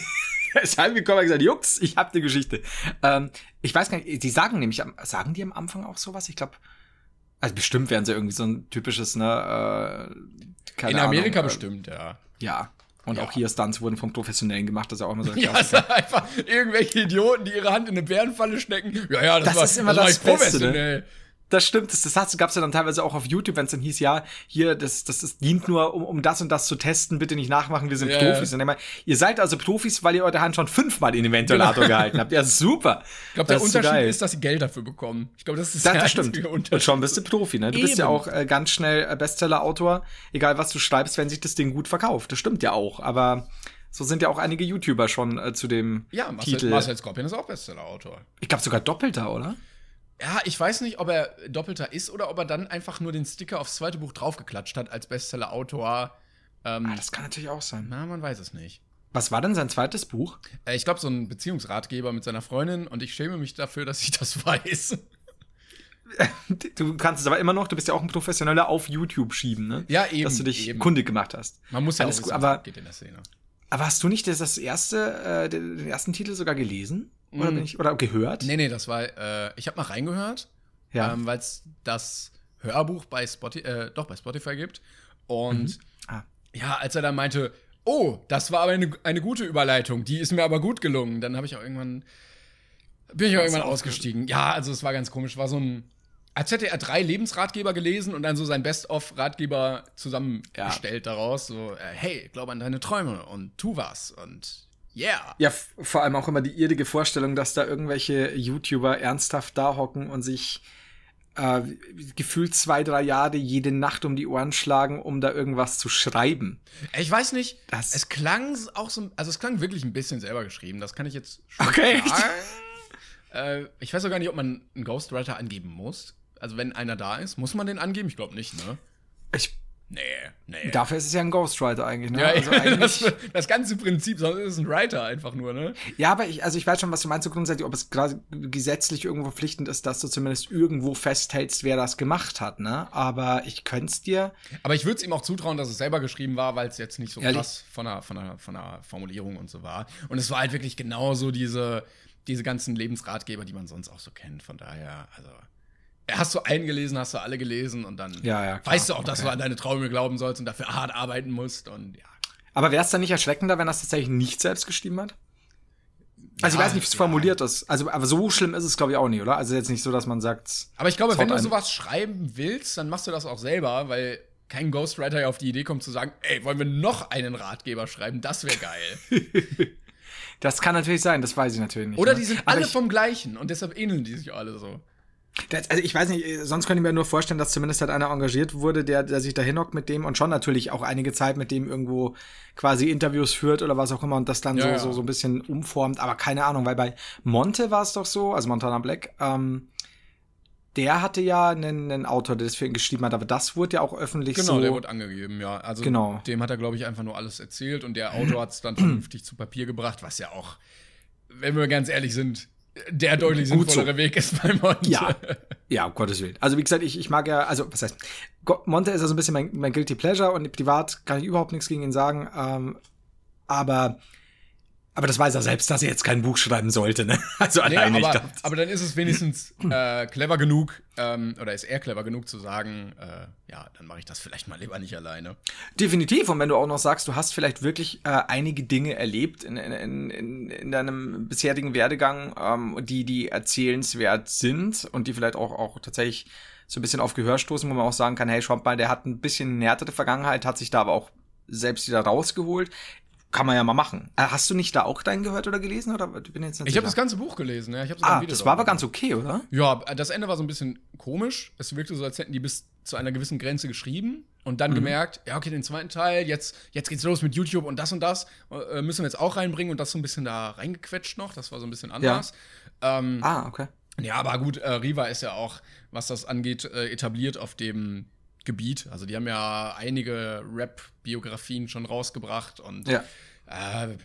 Er ist heimgekommen und gesagt, Jungs, ich hab die Geschichte. Ähm, ich weiß gar nicht, die sagen nämlich, am- sagen die am Anfang auch sowas? Ich glaube, also bestimmt wären sie irgendwie so ein typisches, ne, äh, keine In Amerika Ahnung, äh, bestimmt, ja. Ja. Und Ja. auch hier Stunts wurden vom Professionellen gemacht, das ist ja auch immer so ein Ja, es Klassiker. sind einfach irgendwelche Idioten, die ihre Hand in eine Bärenfalle stecken. Ja, ja, das, Das war, ist immer war das ich Beste, professionell. Das stimmt, das, das gab es ja dann teilweise auch auf YouTube, wenn es dann hieß, ja, hier, das, das, das dient nur, um, um das und das zu testen, bitte nicht nachmachen, wir sind Ja, Profis. ja. Und immer, ihr seid also Profis, weil ihr eure Hand schon fünfmal in den Ventilator gehalten habt. Ja, super. Ich glaube, der Das ist so Unterschied geil. ist, dass sie Geld dafür bekommen. Ich glaube, das ist Das, der das einzige stimmt. Und Unterschied. schon bist du Profi, ne? Du bist ja Eben. auch äh, ganz schnell äh, Bestseller-Autor, egal was du schreibst, wenn sich das Ding gut verkauft. Das stimmt ja auch, aber so sind ja auch einige YouTuber schon äh, zu dem Ja, Marcel, Titel. Marcel Scorpion ist auch Bestseller-Autor. Ich glaube sogar doppelter, oder? Ja, ich weiß nicht, ob er Doppelter ist oder ob er dann einfach nur den Sticker aufs zweite Buch draufgeklatscht hat als Bestseller-Autor. Ähm, Ah, das kann natürlich auch sein. na, man weiß es nicht. Was war denn sein zweites Buch? Äh, ich glaube, so ein Beziehungsratgeber mit seiner Freundin und ich schäme mich dafür, dass ich das weiß. Du kannst es aber immer noch, du bist ja auch ein Professioneller auf YouTube schieben, ne? Ja, eben. Dass du dich eben. kundig gemacht hast. Man muss ja Alles auch gut, wissen, aber- was geht in der Szene. Aber hast du nicht das, das erste, äh, den den ersten Titel sogar gelesen? Oder Mm. bin ich, oder gehört? Nee, nee, das war, äh, ich habe mal reingehört, Ja. ähm, weil es das Hörbuch bei Spotify, äh, doch bei Spotify gibt. Und Ah. ja, als er dann meinte, oh, das war aber eine, eine gute Überleitung, die ist mir aber gut gelungen, dann habe ich auch irgendwann, bin ich auch Hast irgendwann du ausgestiegen. Ja, also es war ganz komisch, war so ein, als hätte er drei Lebensratgeber gelesen und dann so sein Best-of-Ratgeber zusammengestellt daraus, so, äh, hey, glaub an deine Träume und tu was und yeah. Ja, f- vor allem auch immer die irrige Vorstellung, dass da irgendwelche YouTuber ernsthaft da hocken und sich äh, gefühlt zwei, drei Jahre jede Nacht um die Ohren schlagen, um da irgendwas zu schreiben. Ich weiß nicht, Das- es klang auch so, also es klang wirklich ein bisschen selber geschrieben, das kann ich jetzt schon Okay. sagen. äh, ich weiß auch gar nicht, ob man einen Ghostwriter angeben muss. Also wenn einer da ist, muss man den angeben? Ich glaube nicht, ne? Ich Nee, nee. Dafür ist es ja ein Ghostwriter eigentlich, ne? Ja, also das, eigentlich das ganze Prinzip, sonst ist es ein Writer einfach nur, ne? ja, aber ich, also ich weiß schon, was du meinst, so grundsätzlich, ob es gerade gesetzlich irgendwo verpflichtend ist, dass du zumindest irgendwo festhältst, wer das gemacht hat, ne? Aber ich könnte es dir. Aber ich würde es ihm auch zutrauen, dass es selber geschrieben war, weil es jetzt nicht so Ehrlich? krass von der, von, der, von der Formulierung und so war. Und es war halt wirklich genauso diese, diese ganzen Lebensratgeber, die man sonst auch so kennt. Von daher, also. Hast du einen gelesen, hast du alle gelesen und dann Ja, ja, klar. weißt du auch, dass Okay. du an deine Träume glauben sollst und dafür hart arbeiten musst und ja. Aber wäre es dann nicht erschreckender, wenn er es tatsächlich nicht selbst geschrieben hat? Also Ja, ich weiß nicht, wie es ja. formuliert ist. Also, aber so schlimm ist es, glaube ich, auch nicht, oder? Also jetzt nicht so, dass man sagt. Aber ich glaube, es wenn haut du einen- sowas schreiben willst, dann machst du das auch selber, weil kein Ghostwriter ja auf die Idee kommt zu sagen, ey, wollen wir noch einen Ratgeber schreiben? Das wäre geil. Das kann natürlich sein, das weiß ich natürlich nicht. Oder ne? die sind Aber alle ich, vom gleichen und deshalb ähneln die sich alle so. das, also ich weiß nicht, sonst könnte ich mir nur vorstellen, dass zumindest halt einer engagiert wurde, der, der sich da hinhockt mit dem und schon natürlich auch einige Zeit mit dem irgendwo quasi Interviews führt oder was auch immer und das dann Ja, so, ja. so, so ein bisschen umformt. Aber keine Ahnung, weil bei Monte war es doch so, also Montana Black, ähm, der hatte ja einen, einen Autor, der das für ihn geschrieben hat, aber das wurde ja auch öffentlich Genau, so. der wurde angegeben, ja. Also Genau. dem hat er, glaube ich, einfach nur alles erzählt und der Autor hat es dann vernünftig zu Papier gebracht, was ja auch, wenn wir ganz ehrlich sind, der deutlich Gut sinnvollere so. Weg ist bei Monte. Ja, ja, um Gottes Willen. Also wie gesagt, ich, ich mag ja, also was heißt, Go- Monte ist ja so ein bisschen mein, mein Guilty Pleasure und privat kann ich überhaupt nichts gegen ihn sagen, ähm, aber aber das weiß er selbst, dass er jetzt kein Buch schreiben sollte, ne? Also Nee, alleine, ich aber, glaub, das- aber dann ist es wenigstens äh, clever genug, ähm, oder ist er clever genug zu sagen, äh, ja, dann mache ich das vielleicht mal lieber nicht alleine. Definitiv. Und wenn du auch noch sagst, du hast vielleicht wirklich äh, einige Dinge erlebt in, in, in, in deinem bisherigen Werdegang, ähm, die, die erzählenswert sind und die vielleicht auch, auch tatsächlich so ein bisschen auf Gehör stoßen, wo man auch sagen kann, hey, schaut mal, der hat ein bisschen eine härtere Vergangenheit, hat sich da aber auch selbst wieder rausgeholt. Kann man ja mal machen. Äh, hast du nicht da auch deinen gehört oder gelesen? Oder ich bin jetzt nicht Ich habe das sicher. ganze Buch gelesen, ja. Ich hab sogar ein Ah, Video das war aber darüber ganz okay, oder? Ja, das Ende war so ein bisschen komisch. Es wirkte so, als hätten die bis zu einer gewissen Grenze geschrieben und dann gemerkt, ja, okay, den zweiten Teil, jetzt, jetzt geht's los mit YouTube und das und das äh, müssen wir jetzt auch reinbringen und das so ein bisschen da reingequetscht noch. Das war so ein bisschen anders. Ähm, Ah, okay. Ja, aber gut, äh, Riva ist ja auch, was das angeht, äh, etabliert auf dem Gebiet. Also die haben ja einige Rap-Biografien schon rausgebracht und Ja. äh,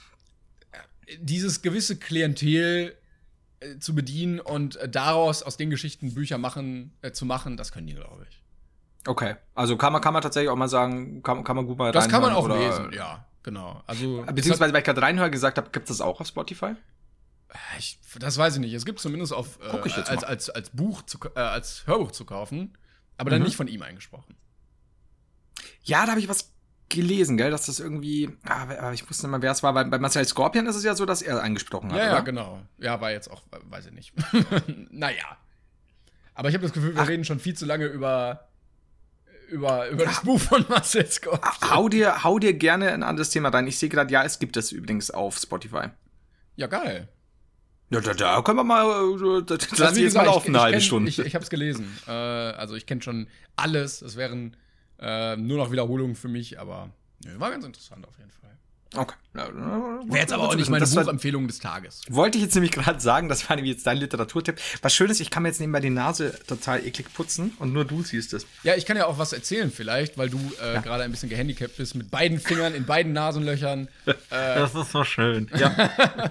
dieses gewisse Klientel äh, zu bedienen und äh, daraus aus den Geschichten Bücher machen, äh, zu machen, das können die, glaube ich. Okay. Also kann man, kann man tatsächlich auch mal sagen, kann, kann man gut mal Das kann man auch reinhören, oder- lesen, ja, genau. Also Beziehungsweise, weil ich gerade reinhöre, gesagt habe, gibt es das auch auf Spotify? ich, das weiß ich nicht. Es gibt zumindest auf äh, Guck ich jetzt als, mal. als, als Buch zu, äh, als Hörbuch zu kaufen, aber dann Mhm. nicht von ihm eingesprochen. Ja, da habe ich was gelesen, gell, dass das irgendwie, ah, wer- ich wusste nicht mal, wer es war. Bei, bei Marcel Scorpion ist es ja so, dass er eingesprochen hat, Ja, ja, oder? genau. Ja, war jetzt auch, äh, weiß ich nicht. Naja. Aber ich habe das Gefühl, wir Ach. reden schon viel zu lange über, über, über das Buch von Marcel Scott. Hau dir, hau dir gerne ein anderes Thema rein. Ich sehe gerade, ja, es gibt es übrigens auf Spotify. Ja, geil. Ja, da, da können wir mal, äh, das lass Also, ich jetzt mal laufen, eine halbe kenn, Stunde. Ich, ich habe es gelesen. Äh, also ich kenne schon alles. Es wären äh, nur noch Wiederholungen für mich, aber nö, war ganz interessant auf jeden Fall. Okay. Ja, Wäre jetzt aber auch nicht meine Das war- Buchempfehlung des Tages. Wollte ich jetzt nämlich gerade sagen, das war nämlich jetzt dein Literaturtipp. Was schön ist, ich kann mir jetzt nebenbei die Nase total eklig putzen und nur du siehst es. Ja, ich kann ja auch was erzählen vielleicht, weil du äh, gerade ein bisschen gehandicapt bist mit beiden Fingern in beiden Nasenlöchern. Äh, Das ist so schön. Ja,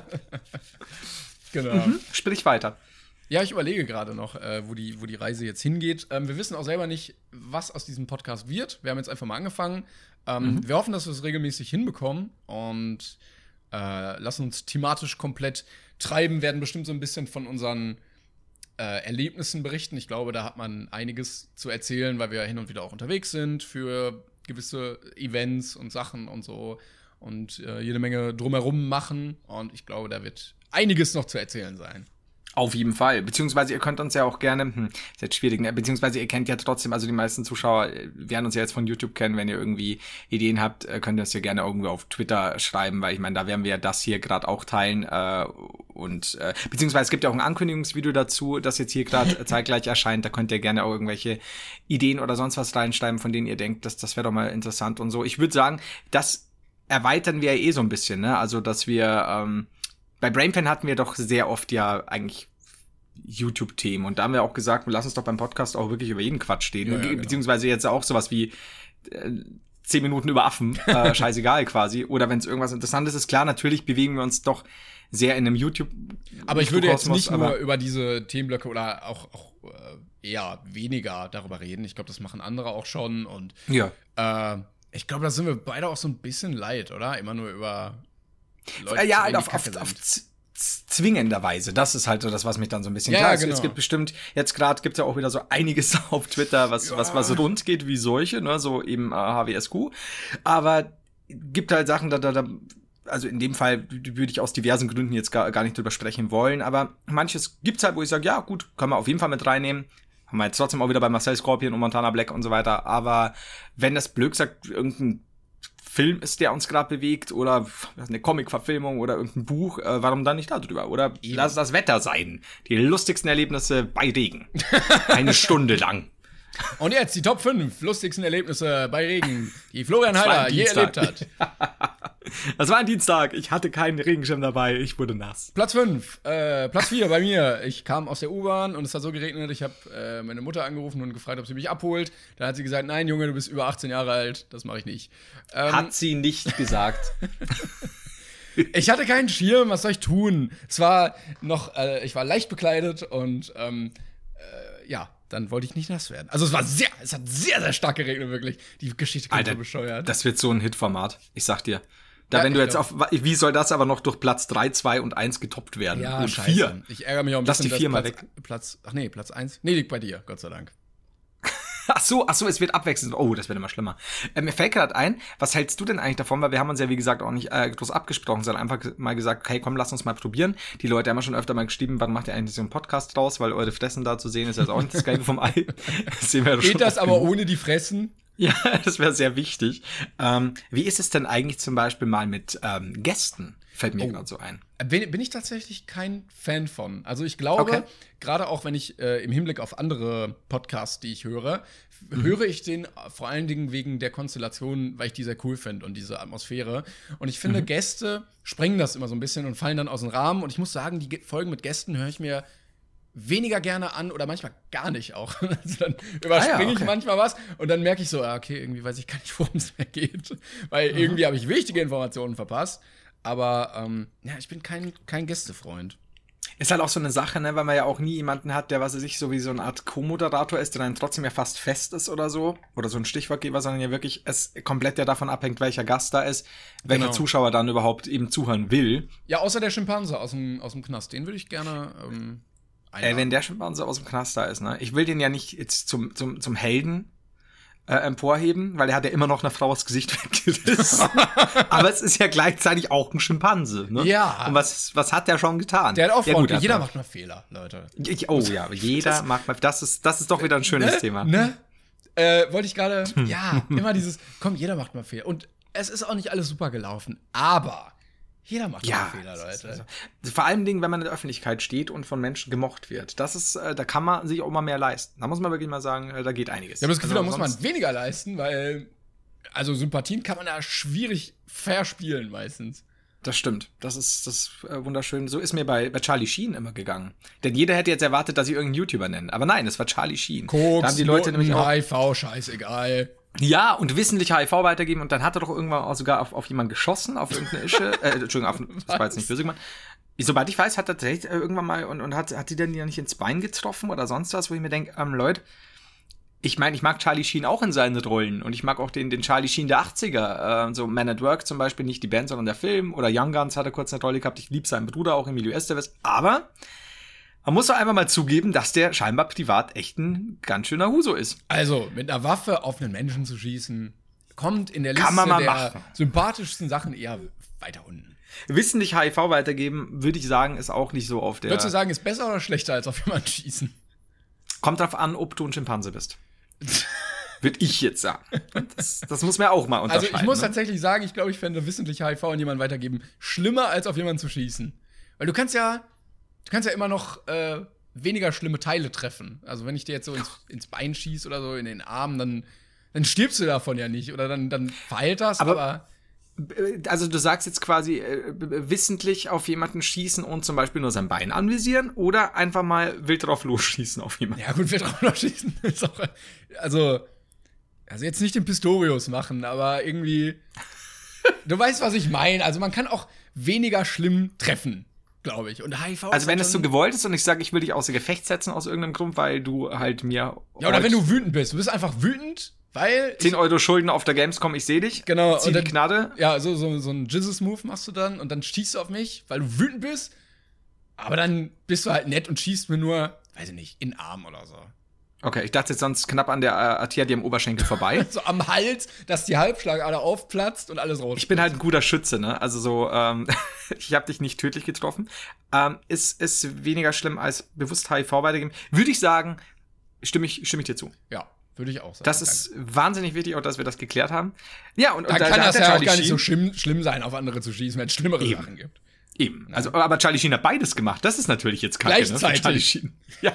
genau. sprich weiter. Ja, ich überlege gerade noch, äh, wo, die, wo die Reise jetzt hingeht. Ähm, wir wissen auch selber nicht, was aus diesem Podcast wird. Wir haben jetzt einfach mal angefangen. Ähm, Mhm. Wir hoffen, dass wir es regelmäßig hinbekommen und äh, lassen uns thematisch komplett treiben, werden bestimmt so ein bisschen von unseren äh, Erlebnissen berichten. Ich glaube, da hat man einiges zu erzählen, weil wir hin und wieder auch unterwegs sind für gewisse Events und Sachen und so und äh, jede Menge drumherum machen. Und ich glaube, da wird einiges noch zu erzählen sein. Auf jeden Fall. Beziehungsweise ihr könnt uns ja auch gerne, hm, ist jetzt schwierig, ne? Beziehungsweise ihr kennt ja trotzdem, also die meisten Zuschauer äh, werden uns ja jetzt von YouTube kennen. Wenn ihr irgendwie Ideen habt, äh, könnt ihr das ja gerne irgendwie auf Twitter schreiben, weil ich meine, da werden wir ja das hier gerade auch teilen. Äh, und äh, beziehungsweise es gibt ja auch ein Ankündigungsvideo dazu, das jetzt hier gerade zeitgleich erscheint. Da könnt ihr gerne auch irgendwelche Ideen oder sonst was reinschreiben, von denen ihr denkt, dass das wäre doch mal interessant und so. Ich würde sagen, das erweitern wir ja eh so ein bisschen, ne? Also, dass wir ähm, bei Brainpan hatten wir doch sehr oft ja eigentlich YouTube-Themen und da haben wir auch gesagt, lass uns doch beim Podcast auch wirklich über jeden Quatsch reden. Ja, ja, genau. Beziehungsweise jetzt auch sowas wie äh, zehn Minuten über Affen, äh, scheißegal quasi. Oder wenn es irgendwas Interessantes ist, klar, natürlich bewegen wir uns doch sehr in einem YouTube. Aber ich würde jetzt nicht nur über diese Themenblöcke oder auch, auch äh, eher weniger darüber reden. Ich glaube, das machen andere auch schon. Und ja. äh, ich glaube, da sind wir beide auch so ein bisschen leid, oder? Immer nur über Leute, ja, halt auf, auf, auf z- zwingenderweise. Das ist halt so das, was mich dann so ein bisschen ja, klar ja, ist. genau. Es gibt bestimmt, jetzt gerade gibt es ja auch wieder so einiges auf Twitter, was, ja. was, was rund geht wie solche, ne? So eben äh, H W S Q. Aber gibt halt Sachen, da, da, da also in dem Fall würde ich aus diversen Gründen jetzt gar, gar nicht drüber sprechen wollen, aber manches gibt's halt, wo ich sage, ja gut, können wir auf jeden Fall mit reinnehmen. Haben wir jetzt trotzdem auch wieder bei Marcel Scorpion und Montana Black und so weiter, aber wenn das blöd sagt, irgendein Film ist, der uns gerade bewegt oder eine Comic-Verfilmung oder irgendein Buch, äh, warum dann nicht darüber? Oder Eben. Lass das Wetter sein. Die lustigsten Erlebnisse bei Regen. Eine Stunde lang. Und jetzt die Top fünf lustigsten Erlebnisse bei Regen, die Florian Heider je erlebt hat. Das war ein Dienstag. Ich hatte keinen Regenschirm dabei. Ich wurde nass. Platz fünf. Äh, Platz vier bei mir. Ich kam aus der U-Bahn und es hat so geregnet. Ich habe äh, meine Mutter angerufen und gefragt, ob sie mich abholt. Dann hat sie gesagt, nein, Junge, du bist über achtzehn Jahre alt. Das mache ich nicht. Ähm, hat sie nicht gesagt. Ich hatte keinen Schirm. Was soll ich tun? Es war noch, äh, ich war leicht bekleidet und ähm, äh, ja. Dann wollte ich nicht nass werden. Also es war sehr, es hat sehr, sehr stark geregnet, wirklich. Die Geschichte kommt so bescheuert. Das wird so ein Hitformat, ich sag dir. Da, ja, wenn du jetzt auf, wie soll das aber noch durch Platz drei, zwei und eins getoppt werden? Ja, und scheiße. vier. Ich ärgere mich auch ein Lass bisschen, die vier mal Platz, weg. Platz, ach nee, Platz eins. Nee, liegt bei dir, Gott sei Dank. Ach so, ach so, es wird abwechselnd. Oh, das wird immer schlimmer. Äh, mir fällt gerade ein, was hältst du denn eigentlich davon? Weil wir haben uns ja, wie gesagt, auch nicht äh, groß abgesprochen, sondern einfach mal gesagt, okay, komm, lass uns mal probieren. Die Leute haben ja schon öfter mal geschrieben, wann macht ihr eigentlich so einen Podcast raus? Weil eure Fressen da zu sehen, ist jetzt auch nicht das Gelbe vom Ei. Das sehen wir ja Geht schon das aber genug. ohne die Fressen? Ja, das wäre sehr wichtig. Ähm, wie ist es denn eigentlich zum Beispiel mal mit ähm, Gästen? Fällt mir Oh. gerade so ein. Bin, bin ich tatsächlich kein Fan von. Also ich glaube, Okay. gerade auch wenn ich äh, im Hinblick auf andere Podcasts, die ich höre, mhm. höre ich den vor allen Dingen wegen der Konstellation, weil ich die sehr cool finde und diese Atmosphäre. Und ich finde, Mhm. Gäste sprengen das immer so ein bisschen und fallen dann aus dem Rahmen. Und ich muss sagen, die Ge- Folgen mit Gästen höre ich mir weniger gerne an oder manchmal gar nicht auch. Also dann überspringe Ah ja, okay. ich manchmal was und dann merke ich so, ah, okay, irgendwie weiß ich gar nicht, worum es mehr geht. Weil mhm. irgendwie habe ich wichtige Informationen verpasst. Aber ähm, ja, ich bin kein, kein Gästefreund. Ist halt auch so eine Sache, ne, weil man ja auch nie jemanden hat, der, was weiß ich, so wie so eine Art Co-Moderator ist, der dann trotzdem ja fast fest ist oder so. Oder so ein Stichwortgeber, sondern ja wirklich es komplett ja davon abhängt, welcher Gast da ist, welcher Genau. Zuschauer dann überhaupt eben zuhören will. Ja, außer der Schimpanse aus dem, aus dem Knast. Den würde ich gerne ähm, Äh, einladen. wenn der Schimpanse aus dem Knast da ist, ne? Ich will den ja nicht jetzt zum, zum, zum Helden äh, emporheben, weil er hat ja immer noch eine Frau das Gesicht weggerissen. Aber es ist ja gleichzeitig auch ein Schimpanse, ne? Ja. Und was, was hat der schon getan? Der hat auch ja, Freunde. gut, Jeder hat- macht mal Fehler, Leute. Ich, oh ja, jeder Das- macht mal. Das ist, das ist doch wieder ein schönes ne? Thema. Ne? Äh, wollte ich gerade, ja, immer dieses, komm, jeder macht mal Fehler. Und es ist auch nicht alles super gelaufen, aber jeder macht Ja, mal Fehler, Leute. also, vor allem Dingen, wenn man in der Öffentlichkeit steht und von Menschen gemocht wird. Das ist, äh, da kann man sich auch mal mehr leisten. Da muss man wirklich mal sagen, äh, da geht einiges. Ich habe das Gefühl, Also da muss sonst- man weniger leisten, weil, also Sympathien kann man da schwierig verspielen meistens. Das stimmt. Das ist das ist, äh, wunderschön. So ist mir bei, bei Charlie Sheen immer gegangen. Denn jeder hätte jetzt erwartet, dass sie irgendeinen YouTuber nennen. Aber nein, es war Charlie Sheen. Koks, da haben die Leute Noten, nämlich auch. H I V, scheißegal. Ja, und wissentlich H I V weitergeben. Und dann hat er doch irgendwann auch sogar auf, auf jemanden geschossen, auf irgendeine Ische. äh, Entschuldigung, auf, das war jetzt nicht böse gemeint. Soweit ich weiß, hat er tatsächlich äh, irgendwann mal und, und hat, hat die denn ja nicht ins Bein getroffen oder sonst was, wo ich mir denke, ähm, Leute, ich meine, ich mag Charlie Sheen auch in seinen Rollen und ich mag auch den, den Charlie Sheen der achtziger, äh, so Man at Work zum Beispiel, nicht die Band, sondern der Film, oder Young Guns hat er kurz eine Rolle gehabt, ich liebe seinen Bruder auch, Emilio Estevez, aber man muss doch einfach mal zugeben, dass der scheinbar privat echt ein ganz schöner Huso ist. Also, mit einer Waffe auf einen Menschen zu schießen, kommt in der Liste Kann man mal der machen. sympathischsten Sachen eher weiter unten. Wissentlich H I V weitergeben, würde ich sagen, ist auch nicht so auf der... Würdest du sagen, ist besser oder schlechter als auf jemanden schießen? Kommt drauf an, ob du ein Schimpanse bist. Würde ich jetzt sagen. Das, das muss man auch mal Also unterscheiden. ich muss ne? tatsächlich sagen, ich glaube, ich fände wissentlich H I V an jemanden weitergeben schlimmer, als auf jemanden zu schießen. Weil du kannst ja, du kannst ja immer noch äh, weniger schlimme Teile treffen. Also wenn ich dir jetzt so ins, ins Bein schieße oder so, in den Arm, dann, dann stirbst du davon ja nicht. Oder dann, dann verheilt das, aber, Aber- Also du sagst jetzt quasi äh, wissentlich auf jemanden schießen und zum Beispiel nur sein Bein anvisieren oder einfach mal wild drauf losschießen auf jemanden. ja gut, wird auch noch schießen. Ist auch, also, Also jetzt nicht den Pistorius machen, aber irgendwie, du weißt, was ich meine. Also man kann auch weniger schlimm treffen, glaube ich. Und H I V Also wenn es so gewollt ist und ich sage, ich will dich außer Gefecht setzen aus irgendeinem Grund, weil du halt mir... Ja, oder wenn du wütend bist. Du bist einfach wütend, weil... zehn Euro Schulden auf der Gamescom, ich sehe dich. Genau. Zieh und dann, die Knarre. Ja, so, so, so ein Jesus-Move machst du dann und dann schießt du auf mich, weil du wütend bist. Aber dann bist du halt nett und schießt mir nur, weiß ich nicht, in den Arm oder so. Okay, ich dachte jetzt sonst knapp an der äh, Arterie am Oberschenkel vorbei. So am Hals, dass die Halbschlagader aufplatzt und alles raus. Ich bin halt ein guter Schütze, ne? Also so, ähm, ich habe dich nicht tödlich getroffen. Ähm, ist, ist weniger schlimm als bewusst H I V weitergeben. Würde ich sagen, stimme ich, stimme ich dir zu. Ja, würde ich auch sagen. Das ist danke. wahnsinnig wichtig, auch dass wir das geklärt haben. Ja, und, da, und da kann da das hat der ja auch Charlie gar nicht Sheen so schlimm, schlimm sein, auf andere zu schießen, wenn es schlimmere Eben. Sachen gibt. Eben. Also, aber Charlie Sheen hat beides gemacht. Das ist natürlich jetzt kacke, Gleichzeitig. Ne, für Charlie Sheen. Ja.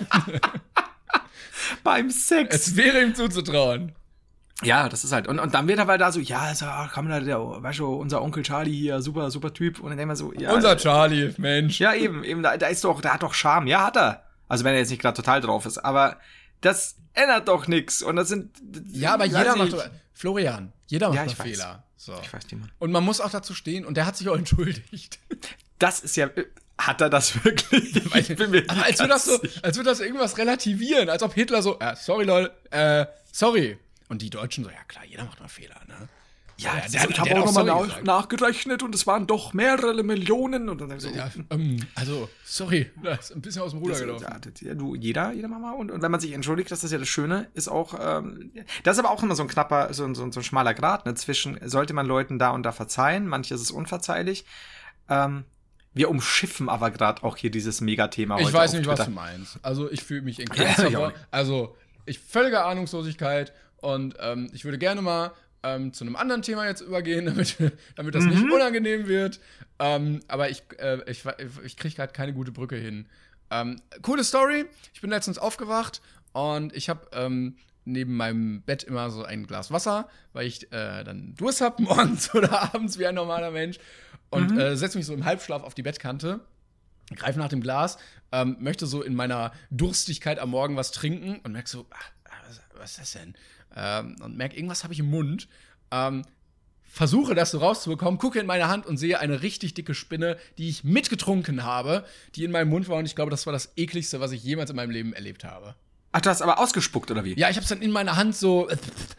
Beim Sex. Es wäre ihm zuzutrauen. Ja, das ist halt. Und, und dann wird er halt da so, ja, so, ach, komm da, der, weißt du, unser Onkel Charlie hier, super, super Typ. Und dann denken wir so, ja. Unser Charlie, Mensch. Ja, eben, eben, da, da ist doch, der hat doch Charme. Ja, hat er. Also wenn er jetzt nicht gerade total drauf ist. Aber das ändert doch nichts. Und das sind. Ja, aber jeder macht doch, Florian, jeder macht ja, doch ich Fehler. So. Ich weiß, die Mann. Und man muss auch dazu stehen, und der hat sich auch entschuldigt. Das ist ja. Hat er das wirklich? Ich bin mir aber als würde das so, als würde das irgendwas relativieren, als ob Hitler so, äh, sorry Leute, äh, sorry. Und die Deutschen so, ja klar, jeder macht mal Fehler, ne? Ja, ja der, der, ich habe auch nochmal nach, nachgerechnet und es waren doch mehrere Millionen. Und dann so, ja, ähm, also, sorry, das ist ein bisschen aus dem Ruder das, gelaufen. Ja, das, ja, du, jeder, jeder Mama. Und, und wenn man sich entschuldigt, das ist ja das Schöne, ist auch, ähm, das ist aber auch immer so ein knapper, so, so, so ein schmaler Grat, ne? Zwischen, sollte man Leuten da und da verzeihen, manches ist unverzeihlich. Ähm, Wir umschiffen aber gerade auch hier dieses Megathema. Ich weiß nicht, was du meinst. Also ich fühle mich in keinster ja, Also ich völlige Ahnungslosigkeit und ähm, ich würde gerne mal ähm, zu einem anderen Thema jetzt übergehen, damit, damit das mhm. nicht unangenehm wird. Ähm, aber ich, äh, ich, ich kriege gerade keine gute Brücke hin. Ähm, coole Story. Ich bin letztens aufgewacht und ich habe ähm, neben meinem Bett immer so ein Glas Wasser, weil ich äh, dann Durst habe morgens oder abends wie ein normaler Mensch. Und mhm. äh, setze mich so im Halbschlaf auf die Bettkante, greife nach dem Glas, ähm, möchte so in meiner Durstigkeit am Morgen was trinken und merke so, ach, was, was ist das denn? Ähm, und merke, irgendwas habe ich im Mund. Ähm, versuche das so rauszubekommen, gucke in meine Hand und sehe eine richtig dicke Spinne, die ich mitgetrunken habe, die in meinem Mund war. Und ich glaube, das war das ekligste, was ich jemals in meinem Leben erlebt habe. Ach, du hast aber ausgespuckt, oder wie? Ja, ich habe es dann in meiner Hand so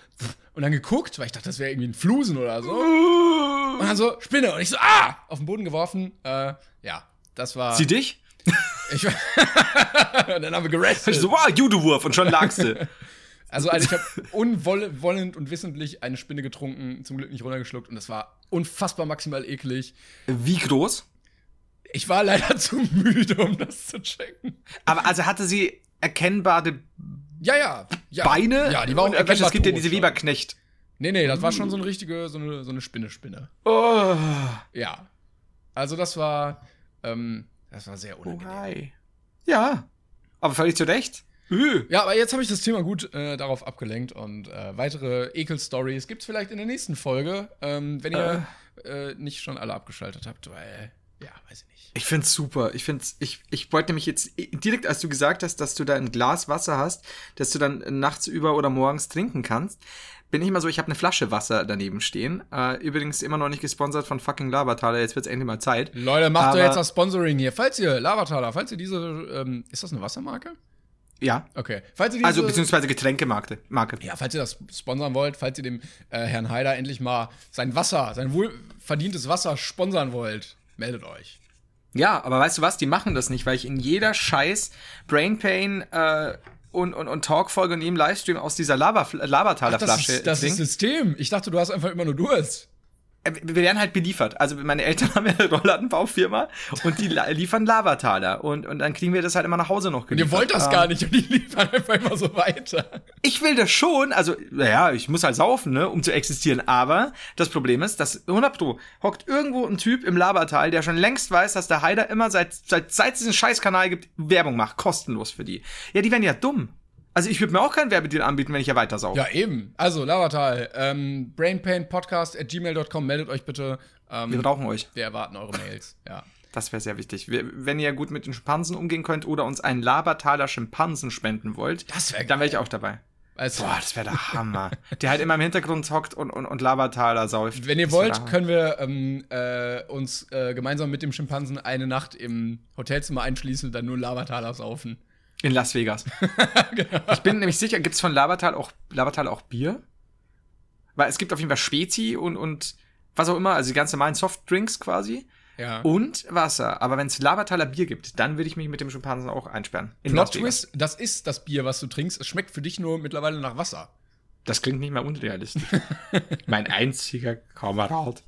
und dann geguckt, weil ich dachte, das wäre irgendwie ein Flusen oder so. Und dann so, Spinne. Und ich so, ah! Auf den Boden geworfen. Äh, ja, das war... Sie dich? Ich, und dann haben wir gerestet. Ich so, wow, Judewurf. Und schon lagst du. Also, also ich habe unwollend und wissentlich eine Spinne getrunken, zum Glück nicht runtergeschluckt. Und das war unfassbar maximal eklig. Wie groß? Ich war leider zu müde, um das zu checken. Aber also hatte sie erkennbare ja, ja, ja. Beine? Ja, die war auch erkennbar. Es gibt ja diese Weberknecht. Nee, nee, das war schon so eine richtige, so eine, so eine Spinne-Spinne. Oh. Ja. Also das war, ähm, das war sehr unangenehm. Oh, hi. Ja, aber völlig zu Recht. Ja, aber jetzt habe ich das Thema gut äh, darauf abgelenkt und äh, weitere Ekel-Stories gibt's vielleicht in der nächsten Folge, ähm, wenn ihr äh. Äh, nicht schon alle abgeschaltet habt, weil, ja, weiß ich nicht. Ich find's super. Ich find's, ich, ich wollte nämlich jetzt direkt, als du gesagt hast, dass du da ein Glas Wasser hast, dass du dann nachts über oder morgens trinken kannst, bin ich immer so, ich habe eine Flasche Wasser daneben stehen. Äh, übrigens immer noch nicht gesponsert von fucking Lavathaler, jetzt wird's endlich mal Zeit. Leute, macht doch jetzt das Sponsoring hier. Falls ihr, Lavathaler, falls ihr diese, ähm, ist das eine Wassermarke? Ja. Okay. Falls ihr diese, also beziehungsweise Getränkemarke. Marke. Ja, falls ihr das sponsern wollt, falls ihr dem äh, Herrn Haider endlich mal sein Wasser, sein wohlverdientes Wasser sponsern wollt, meldet euch. Ja, aber weißt du was, die machen das nicht, weil ich in jeder scheiß Brain Pain äh, und, und, und Talk-Folge und jedem Livestream aus dieser Lava, Lavathaler Flasche trinke. Das ist das System. Ich dachte, du hast einfach immer nur Durst. Wir werden halt beliefert. Also meine Eltern haben ja eine Rollladenbaufirma und die liefern Lavataler. Und, und dann kriegen wir das halt immer nach Hause noch geliefert. Und ihr wollt das ähm, gar nicht und die liefern einfach immer so weiter. Ich will das schon. Also, naja, ich muss halt saufen, ne, um zu existieren. Aber das Problem ist, dass hundert Pro hockt irgendwo ein Typ im Lavatal, der schon längst weiß, dass der Haider immer seit, seit, seit es diesen Scheißkanal gibt, Werbung macht. Kostenlos für die. Ja, die werden ja dumm. Also ich würde mir auch keinen Werbedeal anbieten, wenn ich ja weiter sauge. Ja, eben. Also, Lavatal, ähm, brainpainpodcast at gmail dot com, meldet euch bitte. Ähm, wir brauchen euch. Wir erwarten eure Mails, ja. Das wäre sehr wichtig. Wir, wenn ihr gut mit den Schimpansen umgehen könnt oder uns einen Lavataler Schimpansen spenden wollt, das wär dann wäre ich auch dabei. Weißt du? Boah, das wäre der Hammer. Der halt immer im Hintergrund hockt und, und, und Labertaler säuft. Wenn ihr Das wär wollt, der Hammer. können wir ähm, äh, uns äh, gemeinsam mit dem Schimpansen eine Nacht im Hotelzimmer einschließen und dann nur Labertaler saufen. In Las Vegas. Genau. Ich bin nämlich sicher, gibt's von Labertal auch, Labertal auch Bier? Weil es gibt auf jeden Fall Spezi und, und was auch immer, also die ganz normalen Softdrinks quasi. Ja. Und Wasser. Aber wenn es Labertaler Bier gibt, dann würde ich mich mit dem Schimpansen auch einsperren. In Plot Las Vegas. Twist, das ist das Bier, was du trinkst. Es schmeckt für dich nur mittlerweile nach Wasser. Das klingt nicht mal unrealistisch. Mein einziger Kamerad.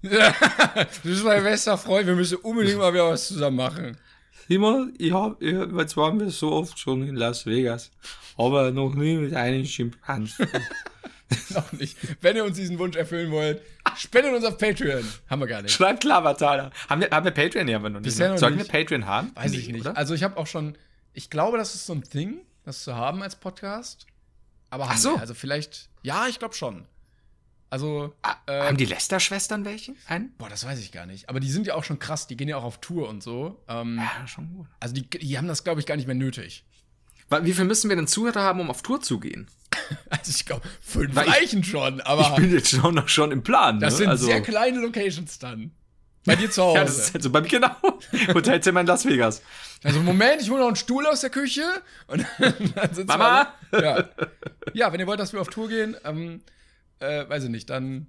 Du bist mein bester Freund, wir müssen unbedingt mal wieder was zusammen machen. Simon, ich hab, ich, jetzt waren wir so oft schon in Las Vegas, aber noch nie mit einem Schimpansen. Noch nicht. Wenn ihr uns diesen Wunsch erfüllen wollt, spendet uns auf Patreon. Haben wir gar nicht. Schreibt Labertaler. Haben wir, haben wir Patreon? Nee, haben wir noch nicht. Bisher Ne? noch Sollten nicht. wir Patreon haben? Weiß Nee, ich nicht. Oder? Also ich habe auch schon, ich glaube, das ist so ein Ding, das zu haben als Podcast. Aber haben Ach so. wir. Also vielleicht, ja, ich glaube schon. Also, Ah, äh, haben die Lester-Schwestern welche? Einen? boah, das weiß ich gar nicht. Aber die sind ja auch schon krass, die gehen ja auch auf Tour und so. Ähm, Ja, schon gut. Also die, die haben das, glaube ich, gar nicht mehr nötig. Wa- Wie viel müssen wir denn Zuhörer haben, um auf Tour zu gehen? Also ich glaube, fünf Weil ich- reichen schon, aber Ich bin jetzt schon noch schon im Plan. das ne? sind also, sehr kleine Locations dann. Bei dir zu Hause. Ja, das ist halt so bei mir genau. Hotelzimmer in Las Vegas. Also Moment, ich hole noch einen Stuhl aus der Küche und dann sitzen Mama! wir. Ja. ja, wenn ihr wollt, dass wir auf Tour gehen, ähm, äh, weiß ich nicht, dann.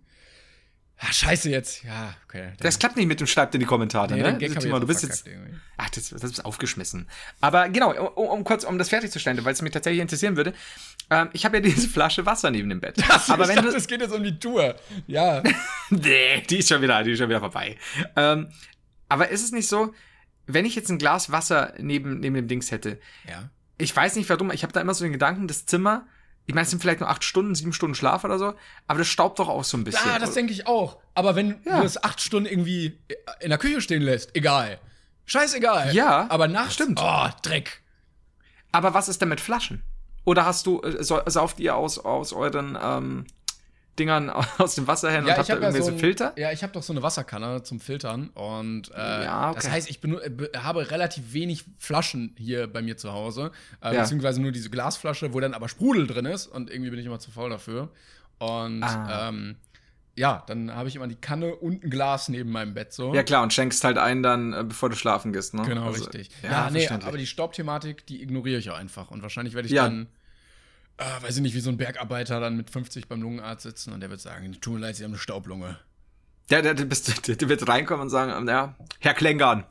Ah, scheiße jetzt. Ja, okay. Dann, Das klappt nicht mit dem Schreibt in die Kommentare, nee, ne? den Gag hab ich Timon, du jetzt bist auch jetzt. verkackt irgendwie. Ach, das, das ist aufgeschmissen. Aber genau, um, um kurz, um das fertigzustellen, weil es mich tatsächlich interessieren würde. Ähm, ich habe ja diese Flasche Wasser neben dem Bett. Aber Aber wenn dachte, du. es geht jetzt um die Tour. Ja. Nee, die ist schon wieder, die ist schon wieder vorbei. Ähm, aber ist es nicht so, wenn ich jetzt ein Glas Wasser neben, neben dem Dings hätte, Ja. ich weiß nicht warum, ich habe da immer so den Gedanken, das Zimmer, ich meine, es sind vielleicht nur acht Stunden, sieben Stunden Schlaf oder so, aber das staubt doch auch so ein bisschen. Ja, das denke ich auch. Aber wenn Ja. du es acht Stunden irgendwie in der Küche stehen lässt, egal. Scheißegal. Ja, Aber nachts, stimmt. oh, Dreck. Aber was ist denn mit Flaschen? Oder hast du, äh, sau- sauft ihr aus, aus euren ähm, Dingern aus dem Wasserhahn und habt da hab ja irgendwie so ein- Filter? Ja, ich habe doch so eine Wasserkanne zum Filtern und äh, Ja, okay. das heißt, ich benu- äh, be- habe relativ wenig Flaschen hier bei mir zu Hause, äh, Ja. beziehungsweise nur diese Glasflasche, wo dann aber Sprudel drin ist und irgendwie bin ich immer zu faul dafür. Und Ah. ähm, ja, dann habe ich immer die Kanne und ein Glas neben meinem Bett so. Ja klar, und schenkst halt ein dann, äh, bevor du schlafen gehst, ne? Genau, Also, richtig. Ja, Ja, nee, verständlich. aber die Staubthematik, die ignoriere ich auch einfach. Und wahrscheinlich werde ich Ja. dann, äh, weiß ich nicht, wie so ein Bergarbeiter dann mit fünfzig beim Lungenarzt sitzen und der wird sagen, tut mir leid, Sie haben eine Staublunge. Der, der, der, bist, der, der wird reinkommen und sagen, ähm, ja, Herr Klängern,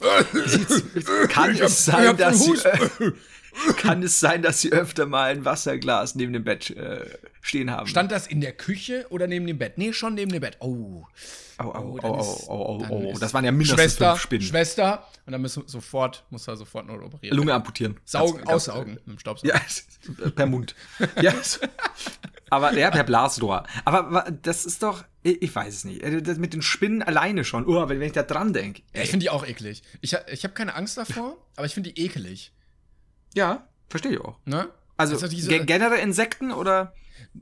kann Ich hab- es sein, ich hab dass den Sie, äh, kann es sein, dass Sie öfter mal ein Wasserglas neben dem Bett äh, stehen haben? Stand das in der Küche oder neben dem Bett? Nee, schon neben dem Bett. Oh. Au, au, Oh, au, dann au, ist- au, au, dann au. ist Das waren ja mindestens Schwester, fünf Spinnen. Schwester. Und dann müssen sofort, muss er sofort noch operieren. Lunge amputieren. Saugen, Ganz- ganz- aussaugen mit dem Staubsauger. Ja, per Mund. Ja. Aber ja, per Blasrohr. Aber wa- das ist doch, ich, ich weiß es nicht. Äh, Das mit den Spinnen alleine schon. Oh, wenn wenn ich da dran denke. Ja, ich finde die auch eklig. Ich, ha- ich habe keine Angst davor, aber ich finde die ekelig. Ja, verstehe ich auch. Ne? Also, Also diese- ge- generell Insekten oder?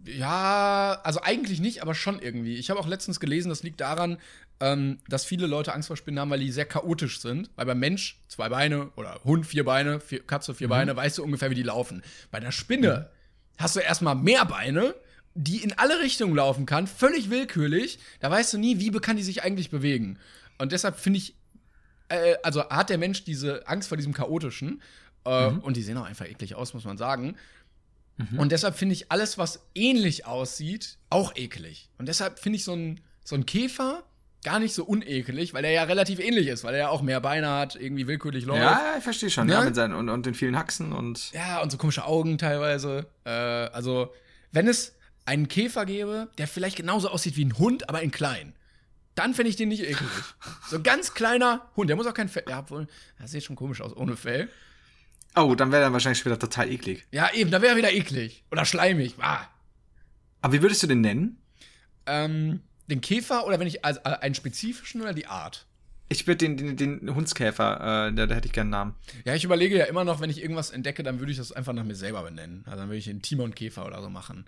Ja, also eigentlich nicht, aber schon irgendwie. Ich habe auch letztens gelesen, das liegt daran, ähm, dass viele Leute Angst vor Spinnen haben, weil die sehr chaotisch sind. Weil beim Mensch zwei Beine oder Hund vier Beine, vier, Katze vier Beine, weißt du ungefähr, wie die laufen. Bei einer Spinne hast du erstmal mehr Beine, die in alle Richtungen laufen kann, völlig willkürlich. Da weißt du nie, wie kann die sich eigentlich bewegen. Und deshalb finde ich, äh, also hat der Mensch diese Angst vor diesem Chaotischen. Äh, Und die sehen auch einfach eklig aus, muss man sagen. Und deshalb finde ich alles, was ähnlich aussieht, auch eklig. Und deshalb finde ich so ein, so ein Käfer gar nicht so unekelig, weil er ja relativ ähnlich ist, weil er ja auch mehr Beine hat, irgendwie willkürlich läuft. Ja, ich verstehe schon. Ne? Ja, mit seinen und, und den vielen Haxen und. Ja, und so komische Augen teilweise. Äh, also, wenn es einen Käfer gäbe, der vielleicht genauso aussieht wie ein Hund, aber in klein, dann fände ich den nicht eklig. So ein ganz kleiner Hund, der muss auch kein Fell. Ja, obwohl, das sieht schon komisch aus, ohne Fell. Oh, dann wäre er wahrscheinlich wieder total eklig. Ja, eben, da wäre er wieder eklig. Oder schleimig. Ah. Aber wie würdest du den nennen? Ähm, den Käfer oder wenn ich also äh, einen spezifischen oder die Art? Ich würde den, den, den Hundskäfer, äh, da, da hätte ich gerne einen Namen. Ja, ich überlege ja immer noch, wenn ich irgendwas entdecke, dann würde ich das einfach nach mir selber benennen. Also dann würde ich den Timon-Käfer oder so machen.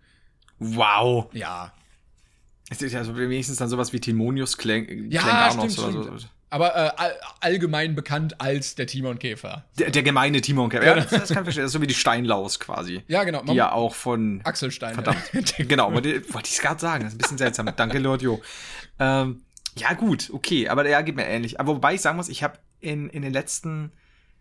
Wow. Ja. Es ist ja so wenigstens dann sowas wie Timonius Kläng Ja, Klängarnos stimmt, oder stimmt. so. Aber äh, all, allgemein bekannt als der Timon-Käfer. Der, der gemeine Timon-Käfer. Ja, das, das kann ich verstehen. Das ist so wie die Steinlaus quasi. Ja, genau. Die ja auch von Axel Stein. Verdammt. Genau, aber die, wollte ich es gerade sagen. Das ist ein bisschen seltsam. Danke, Lord Jo. Ähm, ja, gut, okay. Aber der geht mir ähnlich. Aber wobei ich sagen muss, ich habe in, in den letzten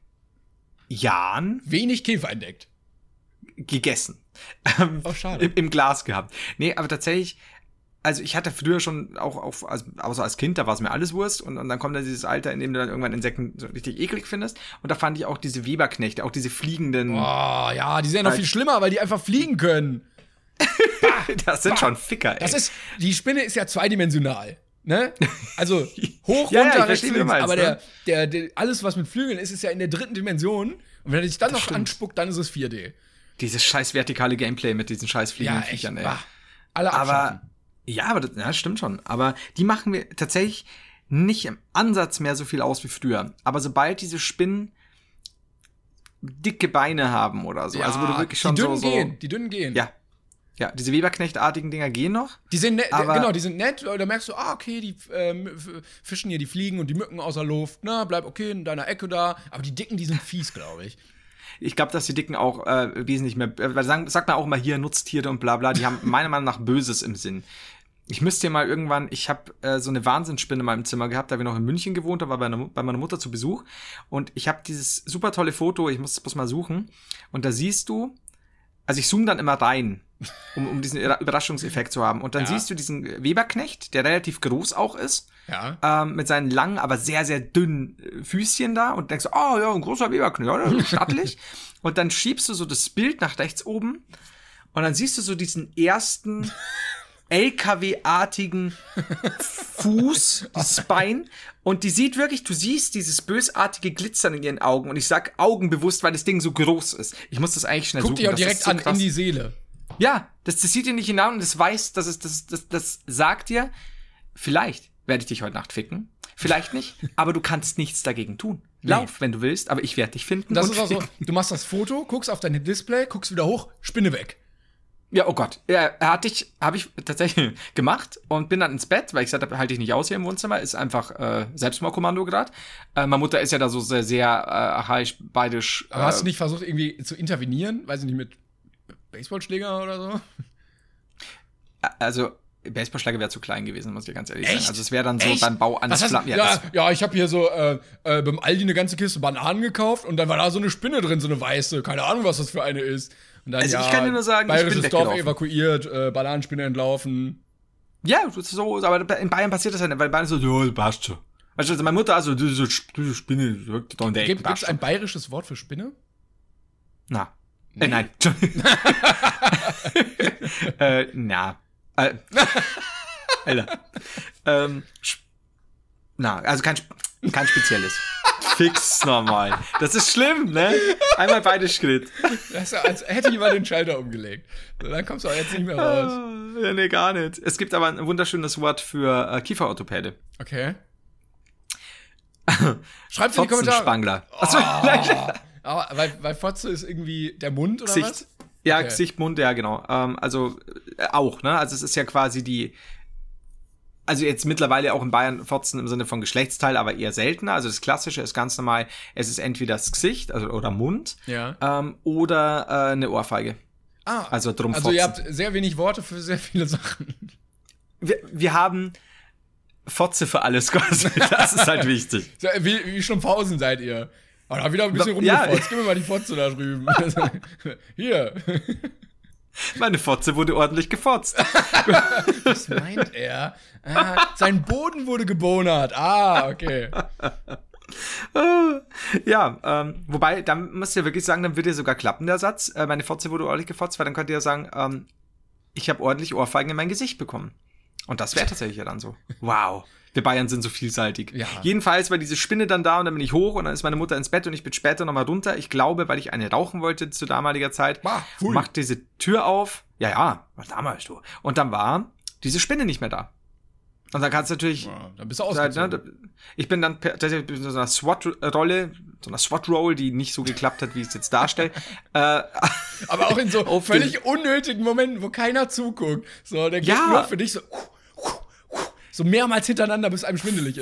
Jahren wenig Käfer entdeckt. Gegessen. Ähm, oh, schade. Im, Im Glas gehabt. Nee, aber tatsächlich, also ich hatte früher schon auch, auch also, außer als Kind, da war es mir alles Wurst. Und, und dann kommt dann dieses Alter, in dem du dann irgendwann Insekten so richtig eklig findest. Und da fand ich auch diese Weberknechte, auch diese fliegenden. Oh, ja, die sind ja noch viel schlimmer, weil die einfach fliegen können. Das sind bah. schon Ficker, ey. Das ist, die Spinne ist ja zweidimensional. Ne? Also hoch, ja, runter, ja, rechts, links. meinst, aber ne? der, der, der, alles, was mit Flügeln ist, ist ja in der dritten Dimension. Und wenn er dich dann das noch stimmt. anspuckt, dann ist es vier D. Dieses scheiß vertikale Gameplay mit diesen scheiß fliegenden ja, Viechern, ey. Bah. Alle abschaffen. Aber, ja, aber das ja, stimmt schon. Aber die machen wir tatsächlich nicht im Ansatz mehr so viel aus wie früher. Aber sobald diese Spinnen dicke Beine haben oder so, ja, also wo du wirklich schon die dünnen so, so gehen, die dünnen gehen. Ja. Ja, diese Weberknechtartigen Dinger gehen noch. Die sind nett, aber genau, die sind nett. Da merkst du, ah, okay, die ähm, Fischen hier, die fliegen und die Mücken außer Luft. Na, bleib okay in deiner Ecke da. Aber die Dicken, die sind fies, glaube ich. Ich glaube, dass die Dicken auch äh, wesentlich mehr, äh, sagen, sagt man auch mal hier, Nutztiere und bla bla, die haben meiner Meinung nach Böses im Sinn. Ich müsste dir mal irgendwann, ich habe äh, so eine Wahnsinnsspinne in meinem Zimmer gehabt, da wir noch in München gewohnt haben, war bei, einer, bei meiner Mutter zu Besuch. Und ich habe dieses super tolle Foto, ich muss es bloß mal suchen. Und da siehst du, also ich zoome dann immer rein, um, um diesen Überraschungseffekt zu haben. Und dann ja. siehst du diesen Weberknecht, der relativ groß auch ist, ja. ähm, mit seinen langen, aber sehr, sehr dünnen Füßchen da und denkst, oh ja, ein großer Weberknecht, ja, stattlich. Und dann schiebst du so das Bild nach rechts oben und dann siehst du so diesen ersten L K W-artigen Fuß, dieses Bein. Und die sieht wirklich, du siehst dieses bösartige Glitzern in ihren Augen. Und ich sag Augen bewusst, weil das Ding so groß ist. Ich muss das eigentlich schnell Guck suchen. Guck dich auch direkt so an, krass. In die Seele. Ja, das, das sieht dir nicht hinein und das weiß, das, ist, das, das, das sagt dir, vielleicht werde ich dich heute Nacht ficken. Vielleicht nicht, aber du kannst nichts dagegen tun. Nee. Lauf, wenn du willst, aber ich werde dich finden. Das ist auch so, du machst das Foto, guckst auf dein Display, guckst wieder hoch, Spinne weg. Ja, oh Gott. Ja, hatte ich, habe ich tatsächlich gemacht und bin dann ins Bett, weil ich gesagt habe, halte ich nicht aus hier im Wohnzimmer, ist einfach äh, Selbstmordkommando gerade. Äh, meine Mutter ist ja da so sehr, sehr äh, archaisch, beidisch. Aber äh, hast du nicht versucht, irgendwie zu intervenieren? Weiß ich nicht, mit Baseballschläger oder so? Also, Baseballschläger wäre zu klein gewesen, muss ich dir ganz ehrlich Echt? sagen. Also, es wäre dann so Echt? beim Bau eines Flammen. Ja, ja, ja, ich habe hier so äh, äh, beim Aldi eine ganze Kiste Bananen gekauft und dann war da so eine Spinne drin, so eine weiße. Keine Ahnung, was das für eine ist. Und dann, also ja, ich kann dir nur sagen, bayerisches ich bin Dorf evakuiert, äh, Bananenspinne entlaufen. Ja, so, aber in Bayern passiert das ja nicht, weil Bayern so, ja, das passt schon. Weißt du, meine Mutter, also, diese Spinne, wirkt da in der Ecke. Gibt es ein bayerisches Wort für Spinne? Na. Nee. Äh, nein. äh, na. Äh, Alter. ähm, na, also kein, kein spezielles. Fix normal. Das ist schlimm, ne? Einmal beide Schritt. Das ist ja, als hätte jemand den Schalter umgelegt. Dann kommst du auch jetzt nicht mehr raus. Ja, nee, gar nicht. Es gibt aber ein wunderschönes Wort für äh, Kieferorthopäde. Okay. Schreibt in die Kommentare. Spangler. Oh. Achso, aber weil, weil Fotze ist irgendwie der Mund oder Gesicht. Was? Ja, okay. Gesicht, Mund, ja, genau. Ähm, also äh, auch, ne? Also es ist ja quasi die Also jetzt mittlerweile auch in Bayern Fotzen im Sinne von Geschlechtsteil, aber eher seltener. Also das Klassische ist ganz normal, es ist entweder das Gesicht also oder Mund ja. ähm, oder äh, eine Ohrfeige. Ah, also drum Also Fotzen. ihr habt sehr wenig Worte für sehr viele Sachen. Wir, wir haben Fotze für alles quasi. Das ist halt wichtig. Wie, wie Schlumpfhausen seid ihr? Oh, da wieder ein bisschen ja. rumgefotzt. Gib mir mal die Fotze da drüben. Hier. Meine Fotze wurde ordentlich gefotzt. Was meint er? Ah, sein Boden wurde gebonert. Ah, okay. Ja, ähm, wobei, dann müsst ihr wirklich sagen, dann würde ja sogar klappen, der Satz. Äh, meine Fotze wurde ordentlich gefotzt, weil dann könnt ihr ja sagen, ähm, ich habe ordentlich Ohrfeigen in mein Gesicht bekommen. Und das wäre tatsächlich ja dann so. Wow. Wir Bayern sind so vielseitig. Ja. Jedenfalls war diese Spinne dann da und dann bin ich hoch und dann ist meine Mutter ins Bett und ich bin später nochmal runter. Ich glaube, weil ich eine rauchen wollte zu damaliger Zeit. Ah, macht diese Tür auf. Ja, ja, was damals du. Und dann war diese Spinne nicht mehr da. Und dann kannst du natürlich. Ja, dann bist du ausgezogen. Ne, ich bin dann tatsächlich in so einer SWAT-Rolle, so einer SWAT-Roll, die nicht so geklappt hat, wie ich es jetzt darstelle. äh, Aber auch in so völlig unnötigen Momenten, wo keiner zuguckt. So, der geht ja. nur für dich so. So mehrmals hintereinander, bis einem schwindelig ist.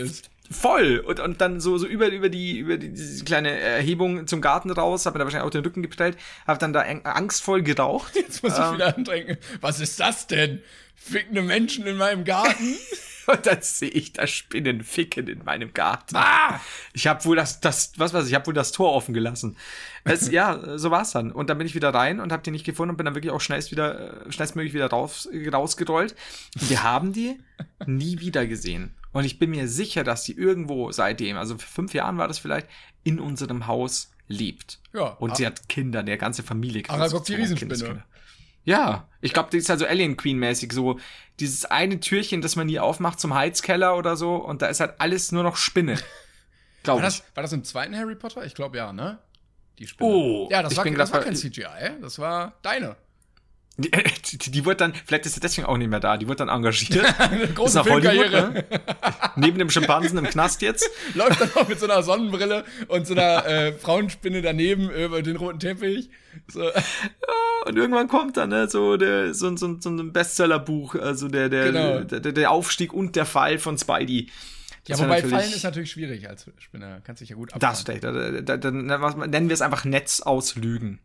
Voll. Und, und dann so, so über, über die, über die, diese kleine Erhebung zum Garten raus, habe mir da wahrscheinlich auch den Rücken geprellt, habe dann da angstvoll geraucht. Jetzt muss ich ähm, wieder andenken. Was ist das denn? Fickende Menschen in meinem Garten? Und dann sehe ich da Spinnen ficken in meinem Garten. Ah! Ich habe wohl das, das, was weiß ich, ich habe wohl das Tor offen gelassen. Es, ja, so war's dann. Und dann bin ich wieder rein und habe die nicht gefunden und bin dann wirklich auch schnellst wieder, schnellstmöglich wieder raus, rausgerollt. Und wir haben die nie wieder gesehen. Und ich bin mir sicher, dass die irgendwo seitdem, also vor fünf Jahren war das vielleicht, in unserem Haus lebt. Ja. Und sie hat Kinder, eine ganze Familie. Aragog, die Riesenspinne. Ja, ich glaube, die ist halt so Alien Queen-mäßig, so dieses eine Türchen, das man nie aufmacht zum Heizkeller oder so und da ist halt alles nur noch Spinne. War das, war das im zweiten Harry Potter? Ich glaube ja, ne? Die Spinne. Oh, ja, das ich war, bin das war grad, kein C G I, das war deine. Die, die, die wird dann, vielleicht ist sie deswegen auch nicht mehr da, die wird dann engagiert. Eine große Filmkarriere. Ne? Neben dem Schimpansen im Knast jetzt. Läuft dann auch mit so einer Sonnenbrille und so einer äh, Frauenspinne daneben über den roten Teppich. So. Ja, und irgendwann kommt dann ne, so, der, so, so, so ein Bestsellerbuch, also der, der, genau. der, der, der Aufstieg und der Fall von Spidey. Das ja, wobei Fallen ist natürlich schwierig als Spinner. Kannst dich ja gut abfangen. Das steht. Da, da, da, nennen wir es einfach Netz aus Lügen.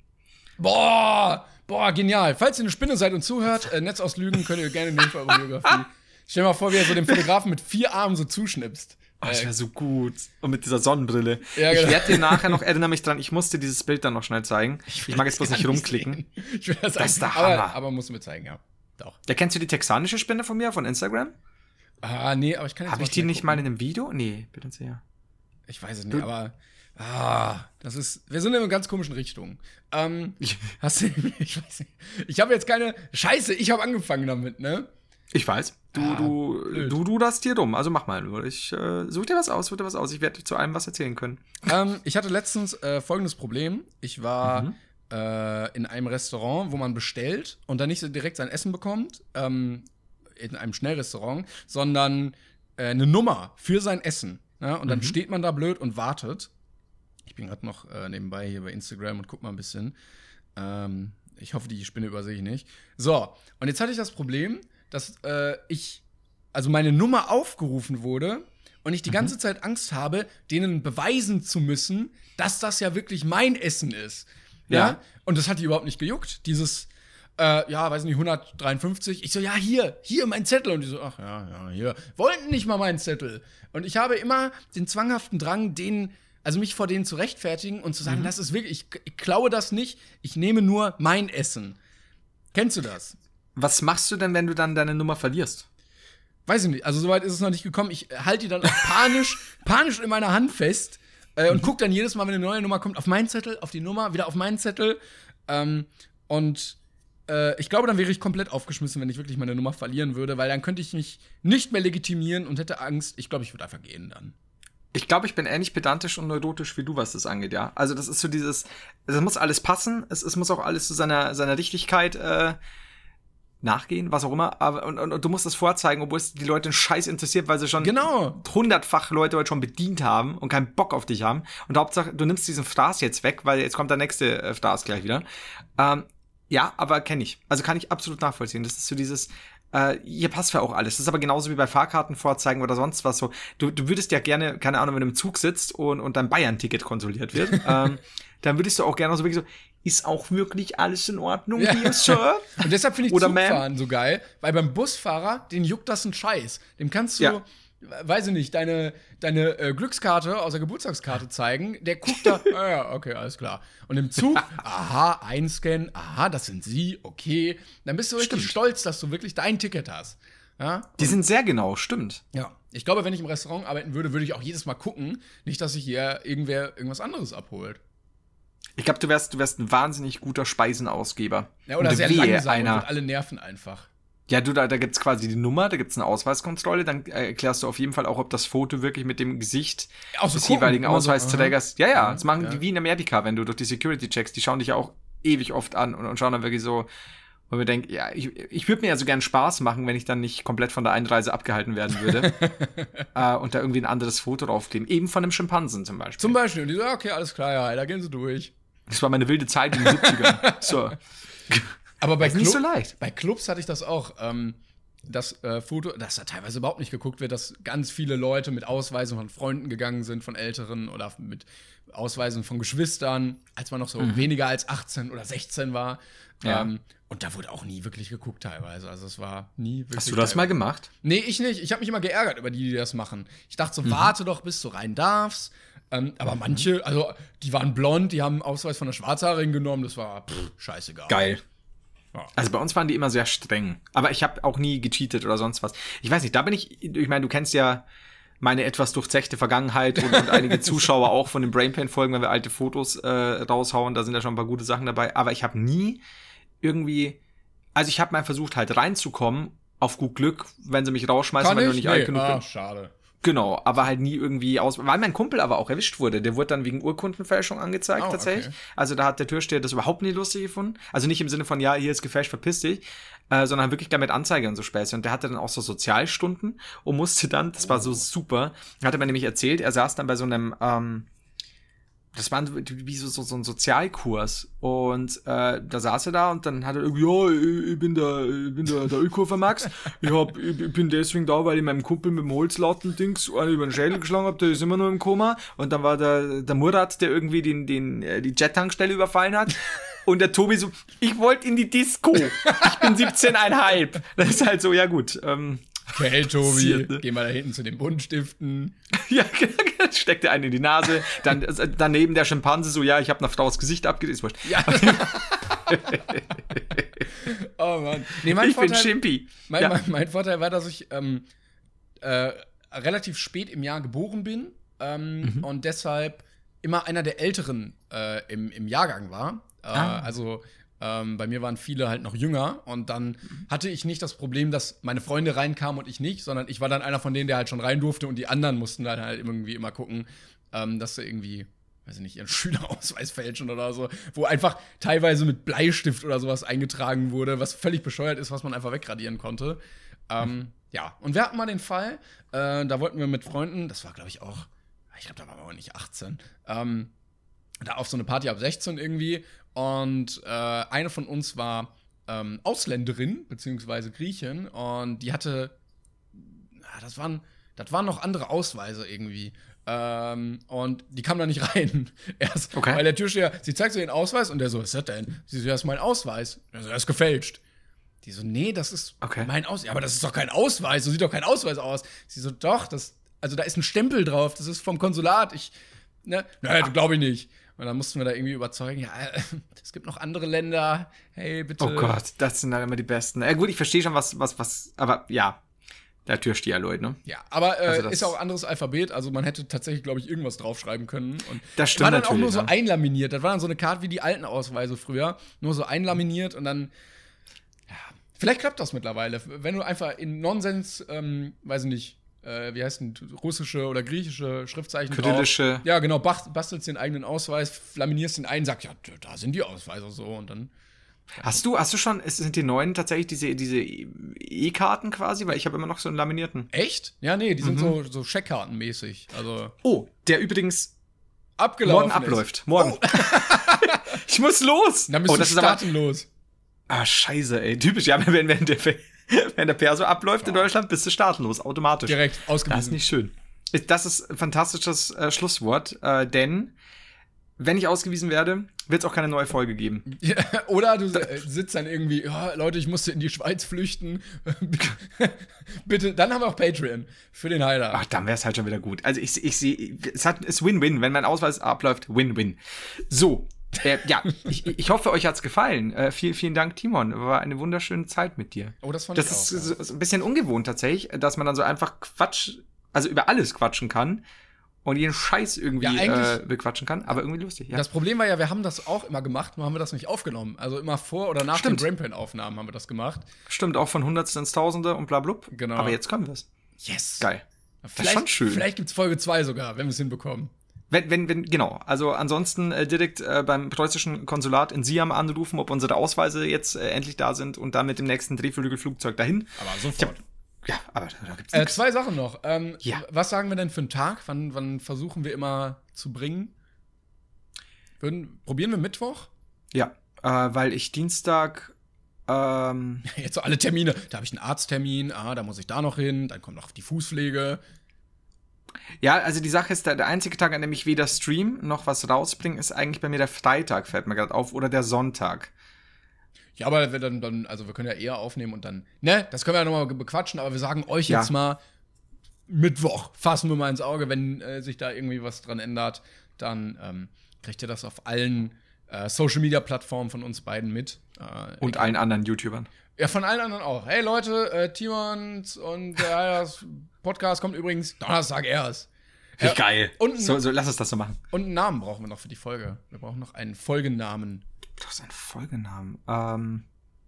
Boah, boah, genial. Falls ihr eine Spinne seid und zuhört, äh, Netz aus Lügen, könnt ihr gerne nehmen für eure Biografie. Stell dir mal vor, wie er so dem Fotografen mit vier Armen so zuschnipst. Oh, das wäre so gut. Und mit dieser Sonnenbrille. Ja, genau. Ich werde dir nachher noch, erinnere mich dran, ich musste dieses Bild dann noch schnell zeigen. Ich, ich mag jetzt bloß nicht rumklicken. Ich will das, das ist der Hammer. Aber, aber musst du mir zeigen, ja. Doch. Ja, kennst du die texanische Spinne von mir, von Instagram? Ah, nee, aber ich kann jetzt Habe ich die nicht gucken. Mal in einem Video? Nee, bitte sehr. Ich weiß es nicht, du, aber ah, das ist, wir sind in einer ganz komischen Richtung. Ähm, hast du, ich weiß nicht. Ich habe jetzt keine, Scheiße, ich habe angefangen damit, ne? Ich weiß. Du, ah, du, blöd. du, du das dir dumm. Also mach mal nur. Ich äh, such dir was aus, such dir was aus. Ich werde dir zu allem was erzählen können. Ähm, ich hatte letztens äh, folgendes Problem. Ich war mhm. äh, in einem Restaurant, wo man bestellt und dann nicht so direkt sein Essen bekommt, ähm, in einem Schnellrestaurant, sondern äh, eine Nummer für sein Essen. Ja? Und dann mhm. steht man da blöd und wartet. Ich bin gerade noch äh, nebenbei hier bei Instagram und guck mal ein bisschen. Ähm, ich hoffe, die Spinne übersehe ich nicht. So, und jetzt hatte ich das Problem, dass äh, ich, also meine Nummer aufgerufen wurde und ich die mhm. ganze Zeit Angst habe, denen beweisen zu müssen, dass das ja wirklich mein Essen ist. Ja. ja? Und das hat die überhaupt nicht gejuckt. Dieses, äh, ja, weiß nicht, hundertdreiundfünfzig. Ich so, ja, hier, hier mein Zettel. Und die so, ach ja, ja, hier. Wollten nicht mal meinen Zettel. Und ich habe immer den zwanghaften Drang, denen, also mich vor denen zu rechtfertigen und zu sagen, mhm. das ist wirklich, ich, ich klaue das nicht, ich nehme nur mein Essen. Kennst du das? Was machst du denn, wenn du dann deine Nummer verlierst? Weiß ich nicht, also soweit ist es noch nicht gekommen. Ich halte die dann auch panisch, panisch in meiner Hand fest äh, und mhm. gucke dann jedes Mal, wenn eine neue Nummer kommt, auf meinen Zettel, auf die Nummer, wieder auf meinen Zettel. Ähm, und äh, ich glaube, dann wäre ich komplett aufgeschmissen, wenn ich wirklich meine Nummer verlieren würde, weil dann könnte ich mich nicht mehr legitimieren und hätte Angst. Ich glaube, ich würde einfach gehen dann. Ich glaube, ich bin ähnlich pedantisch und neurotisch wie du, was das angeht, ja. Also das ist so dieses, es muss alles passen, es, es muss auch alles zu seiner, seiner Richtigkeit äh, nachgehen, was auch immer, aber und, und, und du musst das vorzeigen, obwohl es die Leute einen Scheiß interessiert, weil sie schon genau. hundertfach Leute heute schon bedient haben und keinen Bock auf dich haben. Und Hauptsache, du nimmst diesen Fraß jetzt weg, weil jetzt kommt der nächste äh, Fraß gleich wieder. Ähm, ja, aber kenne ich. Also kann ich absolut nachvollziehen. Das ist so dieses, äh, hier passt ja auch alles. Das ist aber genauso wie bei Fahrkarten vorzeigen oder sonst was so. Du, du würdest ja gerne, keine Ahnung, wenn du im Zug sitzt und, und dein Bayern-Ticket kontrolliert wird, ähm, dann würdest du auch gerne so wirklich so, ist auch wirklich alles in Ordnung ja. hier, Sir? Und deshalb finde ich Oder Zugfahren so geil, weil beim Busfahrer, den juckt das ein Scheiß. Dem kannst du, ja. weiß ich nicht, deine, deine äh, Glückskarte aus der Geburtstagskarte zeigen. Der guckt da, ah ja, okay, alles klar. Und im Zug, aha, einscannen, aha, das sind sie, okay. Dann bist du richtig stimmt. stolz, dass du wirklich dein Ticket hast. Ja? Die sind sehr genau, stimmt. Ja, ich glaube, wenn ich im Restaurant arbeiten würde, würde ich auch jedes Mal gucken, nicht, dass sich hier irgendwer irgendwas anderes abholt. Ich glaube, du wärst, du wärst ein wahnsinnig guter Speisenausgeber. Ja, oder sehr langsam einer. Und alle nerven einfach. Ja, du, da, da gibt's quasi die Nummer, da gibt's eine Ausweiskontrolle, dann erklärst du auf jeden Fall auch, ob das Foto wirklich mit dem Gesicht ja, so des gucken, jeweiligen Ausweisträgers. So, ja, ja, das machen ja. die wie in Amerika, wenn du durch die Security-Checks, die schauen dich ja auch ewig oft an und, und schauen dann wirklich so, wo wir denken, ja, ich, ich würde mir ja so gern Spaß machen, wenn ich dann nicht komplett von der Einreise abgehalten werden würde. äh, und da irgendwie ein anderes Foto draufkleben. Eben von einem Schimpansen zum Beispiel. Zum Beispiel. Und die so, okay, alles klar, ja, da gehen sie durch. Das war meine wilde Zeit in den siebzigern. So. Aber bei, Club, nicht so leicht. bei Clubs hatte ich das auch. Ähm, das äh, Foto, dass da teilweise überhaupt nicht geguckt wird, dass ganz viele Leute mit Ausweisen von Freunden gegangen sind, von Älteren oder mit Ausweisen von Geschwistern, als man noch so mhm. weniger als achtzehn oder sechzehn war. Ja. Ähm, und da wurde auch nie wirklich geguckt teilweise. Also es war nie wirklich. Hast du das mal gemacht? Nee, ich nicht. Ich habe mich immer geärgert über die, die das machen. Ich dachte so, mhm. warte doch, bis du rein darfst. Ähm, aber manche, also die waren blond, die haben einen Ausweis von einer Schwarzhaarigen genommen. Das war pff, scheißegal. Geil. Ja. Also bei uns waren die immer sehr streng. Aber ich habe auch nie gecheatet oder sonst was. Ich weiß nicht, da bin ich, ich meine, du kennst ja meine etwas durchzechte Vergangenheit und, und einige Zuschauer auch von den Brainpain-Folgen, wenn wir alte Fotos äh, raushauen, da sind ja schon ein paar gute Sachen dabei. Aber ich habe nie irgendwie, also ich habe mal versucht halt reinzukommen, auf gut Glück, wenn sie mich rausschmeißen, Kann wenn ich? du nicht Nee. alt genug ah, bist. schade. Genau, aber halt nie irgendwie aus, weil mein Kumpel aber auch erwischt wurde. Der wurde dann wegen Urkundenfälschung angezeigt, Oh, tatsächlich. okay. Also da hat der Türsteher das überhaupt nicht lustig gefunden. Also nicht im Sinne von, ja, hier ist gefälscht, verpiss dich, äh, sondern wirklich damit Anzeige und so Späße. Und der hatte dann auch so Sozialstunden und musste dann, das war so super, hat er mir nämlich erzählt, er saß dann bei so einem, ähm, das war wie so, so, so ein Sozialkurs und äh, da saß er da und dann hat er irgendwie, ja, ich bin der, ich bin der, der Ökofer Max, ich, hab, ich bin deswegen da, weil ich meinem Kumpel mit dem Holzlatten-Dings einen über den Schädel geschlagen hab, der ist immer noch im Koma und dann war der, der Murat, der irgendwie den, den, die Jet-Tankstelle überfallen hat und der Tobi so, ich wollte in die Disco, ich bin siebzehn Komma fünf. Das ist halt so, ja gut, ähm, Okay, Tobi, passiert, ne? geh mal da hinten zu den Buntstiften. Ja, steckt der einen in die Nase. Dann daneben der Schimpanse so, ja, ich habe einer Frau das Gesicht abgedreht. Ist wurscht. Ja. Oh Mann. Nee, mein ich Vorteil, bin Schimpi. Mein, Ja. mein, mein Vorteil war, dass ich ähm, äh, relativ spät im Jahr geboren bin ähm, Mhm. und deshalb immer einer der Älteren äh, im, im Jahrgang war. Äh, Ah. Also ähm, bei mir waren viele halt noch jünger und dann hatte ich nicht das Problem, dass meine Freunde reinkamen und ich nicht, sondern ich war dann einer von denen, der halt schon rein durfte und die anderen mussten dann halt irgendwie immer gucken, ähm, dass sie irgendwie, weiß ich nicht, ihren Schülerausweis fälschen oder so, wo einfach teilweise mit Bleistift oder sowas eingetragen wurde, was völlig bescheuert ist, was man einfach wegradieren konnte. Ähm, ja, und wir hatten mal den Fall, äh, da wollten wir mit Freunden, das war glaube ich auch, ich glaube, da waren wir aber nicht achtzehn, ähm, da auf so eine Party ab sechzehn irgendwie. Und äh, eine von uns war ähm, Ausländerin, beziehungsweise Griechin. Und die hatte, ja, das waren, das waren noch andere Ausweise irgendwie. Ähm, und die kam da nicht rein. Erst, Okay. weil der Türsteher, sie zeigt so den Ausweis und der so, was ist das denn? Sie so, ja, das ist mein Ausweis. Der so, er ist gefälscht. Die so, nee, das ist Okay. mein Ausweis. Ja, aber das ist doch kein Ausweis. So sieht doch kein Ausweis aus. Sie so, doch, das, also da ist ein Stempel drauf. Das ist vom Konsulat. Ich, ne, naja, glaube ich nicht. Und dann mussten wir da irgendwie überzeugen, ja, äh, es gibt noch andere Länder, hey, bitte. Oh Gott, das sind dann immer die Besten. Ja, gut, ich verstehe schon, was, was, was, aber ja, der Türsteher, Leute, ne? Ja, aber äh, Also das- ist ja auch anderes Alphabet, also man hätte tatsächlich, glaube ich, irgendwas draufschreiben können. Und Das stimmt war dann auch natürlich, nur so ja. einlaminiert. Das war dann so eine Karte wie die alten Ausweise früher, nur so einlaminiert und dann, ja, vielleicht klappt das mittlerweile. Wenn du einfach in Nonsens, ähm, weiß ich nicht, äh, wie heißt denn, russische oder griechische Schriftzeichen Kyrillische. drauf. Ja, genau, bach- bastelst den eigenen Ausweis, laminierst den ein, sagst, ja, da sind die Ausweise so und dann. Hast du, hast du schon, es sind die neuen tatsächlich diese, diese E-Karten quasi? Weil ich habe immer noch so einen laminierten. Echt? Ja, nee, die sind Mhm. so, so Scheckkartenmäßig. Also Oh, der übrigens abgelaufen. morgen ist. abläuft. Morgen. Ich muss los. Dann bist oh, du das ist aber. startenlos. Ah, scheiße, ey. Typisch, ja, wenn, wenn, der, wenn der Perso abläuft in Deutschland, bist du startenlos, automatisch. Direkt Das ausgewiesen. ist nicht schön. Das ist ein fantastisches äh, Schlusswort, äh, denn wenn ich ausgewiesen werde, wird es auch keine neue Folge geben. Ja, oder du äh, sitzt dann irgendwie, ja, Leute, ich musste in die Schweiz flüchten. Bitte, dann haben wir auch Patreon für den Heiler. Ach, dann wäre es halt schon wieder gut. Also ich, ich sehe, es hat, ist Win-Win. Wenn mein Ausweis abläuft, Win-Win. So, äh, ja, ich, ich hoffe, euch hat's gefallen. Äh, vielen, vielen Dank, Timon. War eine wunderschöne Zeit mit dir. Oh, das fand Das ich ist auch. so, so ein bisschen ungewohnt tatsächlich, dass man dann so einfach Quatsch, also über alles quatschen kann und jeden Scheiß irgendwie Ja, eigentlich- äh, bequatschen kann, aber irgendwie lustig, ja. Das Problem war ja, wir haben das auch immer gemacht, nur haben wir das nicht aufgenommen. Also immer vor oder nach Stimmt. den Brainpain-Aufnahmen haben wir das gemacht. Stimmt, auch von Hundertste ins Tausende und bla blub. Genau. Aber jetzt können wir's. Yes. Geil. Vielleicht, schon schön. Vielleicht gibt's Folge zwei sogar, wenn wir es hinbekommen. Wenn, wenn, wenn, genau. Also ansonsten äh, direkt äh, beim preußischen Konsulat in Siam anrufen, ob unsere Ausweise jetzt äh, endlich da sind und dann mit dem nächsten Drehflügelflugzeug dahin. Aber Ich sofort. hab, ja, aber da, da gibt's Äh, nichts. zwei Sachen noch. Ähm, Ja. Was sagen wir denn für einen Tag? Wann, wann versuchen wir immer zu bringen? Würden, probieren wir Mittwoch? Ja, äh, weil ich Dienstag Ähm, Jetzt so alle Termine. Da habe ich einen Arzttermin, ah, da muss ich da noch hin, dann kommt noch die Fußpflege. Ja, also die Sache ist, der, der einzige Tag, an dem ich weder Stream noch was rausbringe, ist eigentlich bei mir der Freitag, fällt mir gerade auf, oder der Sonntag. Ja, aber wir dann, dann, also wir können ja eher aufnehmen und dann, ne, das können wir ja nochmal bequatschen, aber wir sagen euch Ja. jetzt mal, Mittwoch, fassen wir mal ins Auge, wenn äh, sich da irgendwie was dran ändert, dann ähm, kriegt ihr das auf allen äh, Social-Media-Plattformen von uns beiden mit. Äh, Und allen anderen YouTubern. Ja, von allen anderen auch. Hey Leute, äh, Timons und äh, das Podcast kommt übrigens Donnerstag erst. Wie Äh, geil. und- so, so, lass uns das so machen. Und einen Namen brauchen wir noch für die Folge. Wir brauchen noch einen Folgennamen. Du hast einen Folgenamen. Ähm,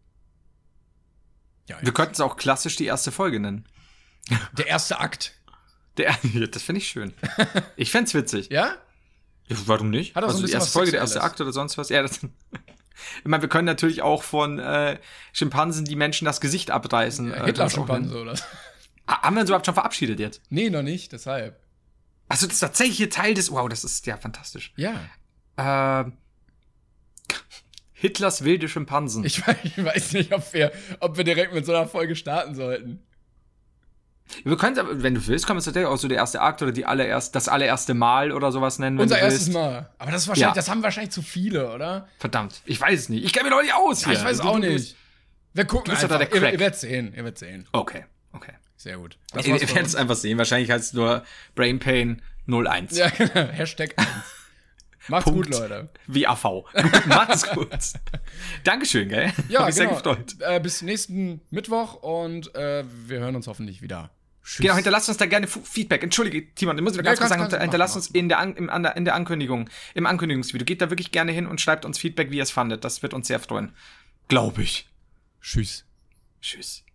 Ja, wir könnten es auch klassisch die erste Folge nennen. der erste Akt. Der, das finde ich schön. Ich fände es witzig. Ja? Ja, warum nicht? Hat auch so ein also die bisschen erste was Folge, der erste Sexuelles. Akt oder sonst was. Ja, das, ich meine, wir können natürlich auch von äh, Schimpansen, die Menschen das Gesicht abreißen. Ja, äh, Hitler-Schimpanse oder so. Ah, haben wir uns überhaupt schon verabschiedet jetzt? Nee, noch nicht, deshalb. Also das ist tatsächlich hier Teil des. Wow, das ist ja fantastisch. Ja. Äh, Hitlers wilde Schimpansen. Ich weiß, ich weiß nicht, ob wir, ob wir direkt mit so einer Folge starten sollten. Wir können aber, wenn du willst, können wir es natürlich auch so der erste Akt oder die allererst, das allererste Mal oder sowas nennen. Wenn Unser du erstes willst. Mal. Aber das ist wahrscheinlich, Ja. das haben wahrscheinlich zu viele, oder? Verdammt, ich weiß es nicht. Ich kenne mich doch nicht aus Ja, hier. ich weiß Du- auch du- du- nicht. Wir gucken du bist doch einfach. da der Ihr, Crack. ihr werdet sehen, ihr werdet sehen. Okay, okay. Sehr gut. Das Ihr, war's ihr von werdet es uns. einfach sehen. Wahrscheinlich heißt es nur Brain Pain null eins. Ja, genau. Hashtag eins. Macht's Punkt. gut, Leute. Wie A V. Gut, macht's gut. Dankeschön, gell? Ja, Hab mich genau. sehr gefreut. Äh, bis nächsten Mittwoch und äh, wir hören uns hoffentlich wieder. Tschüss. Genau, hinterlasst uns da gerne Fu- Feedback. Entschuldige, Timon, du musst mir Ja, ganz kurz kannst- sagen, kannst du hinterlasst machen, uns in der, An im, an der, in der Ankündigung, im Ankündigungsvideo. Geht da wirklich gerne hin und schreibt uns Feedback, wie ihr es fandet. Das wird uns sehr freuen. Glaube ich. Tschüss. Tschüss.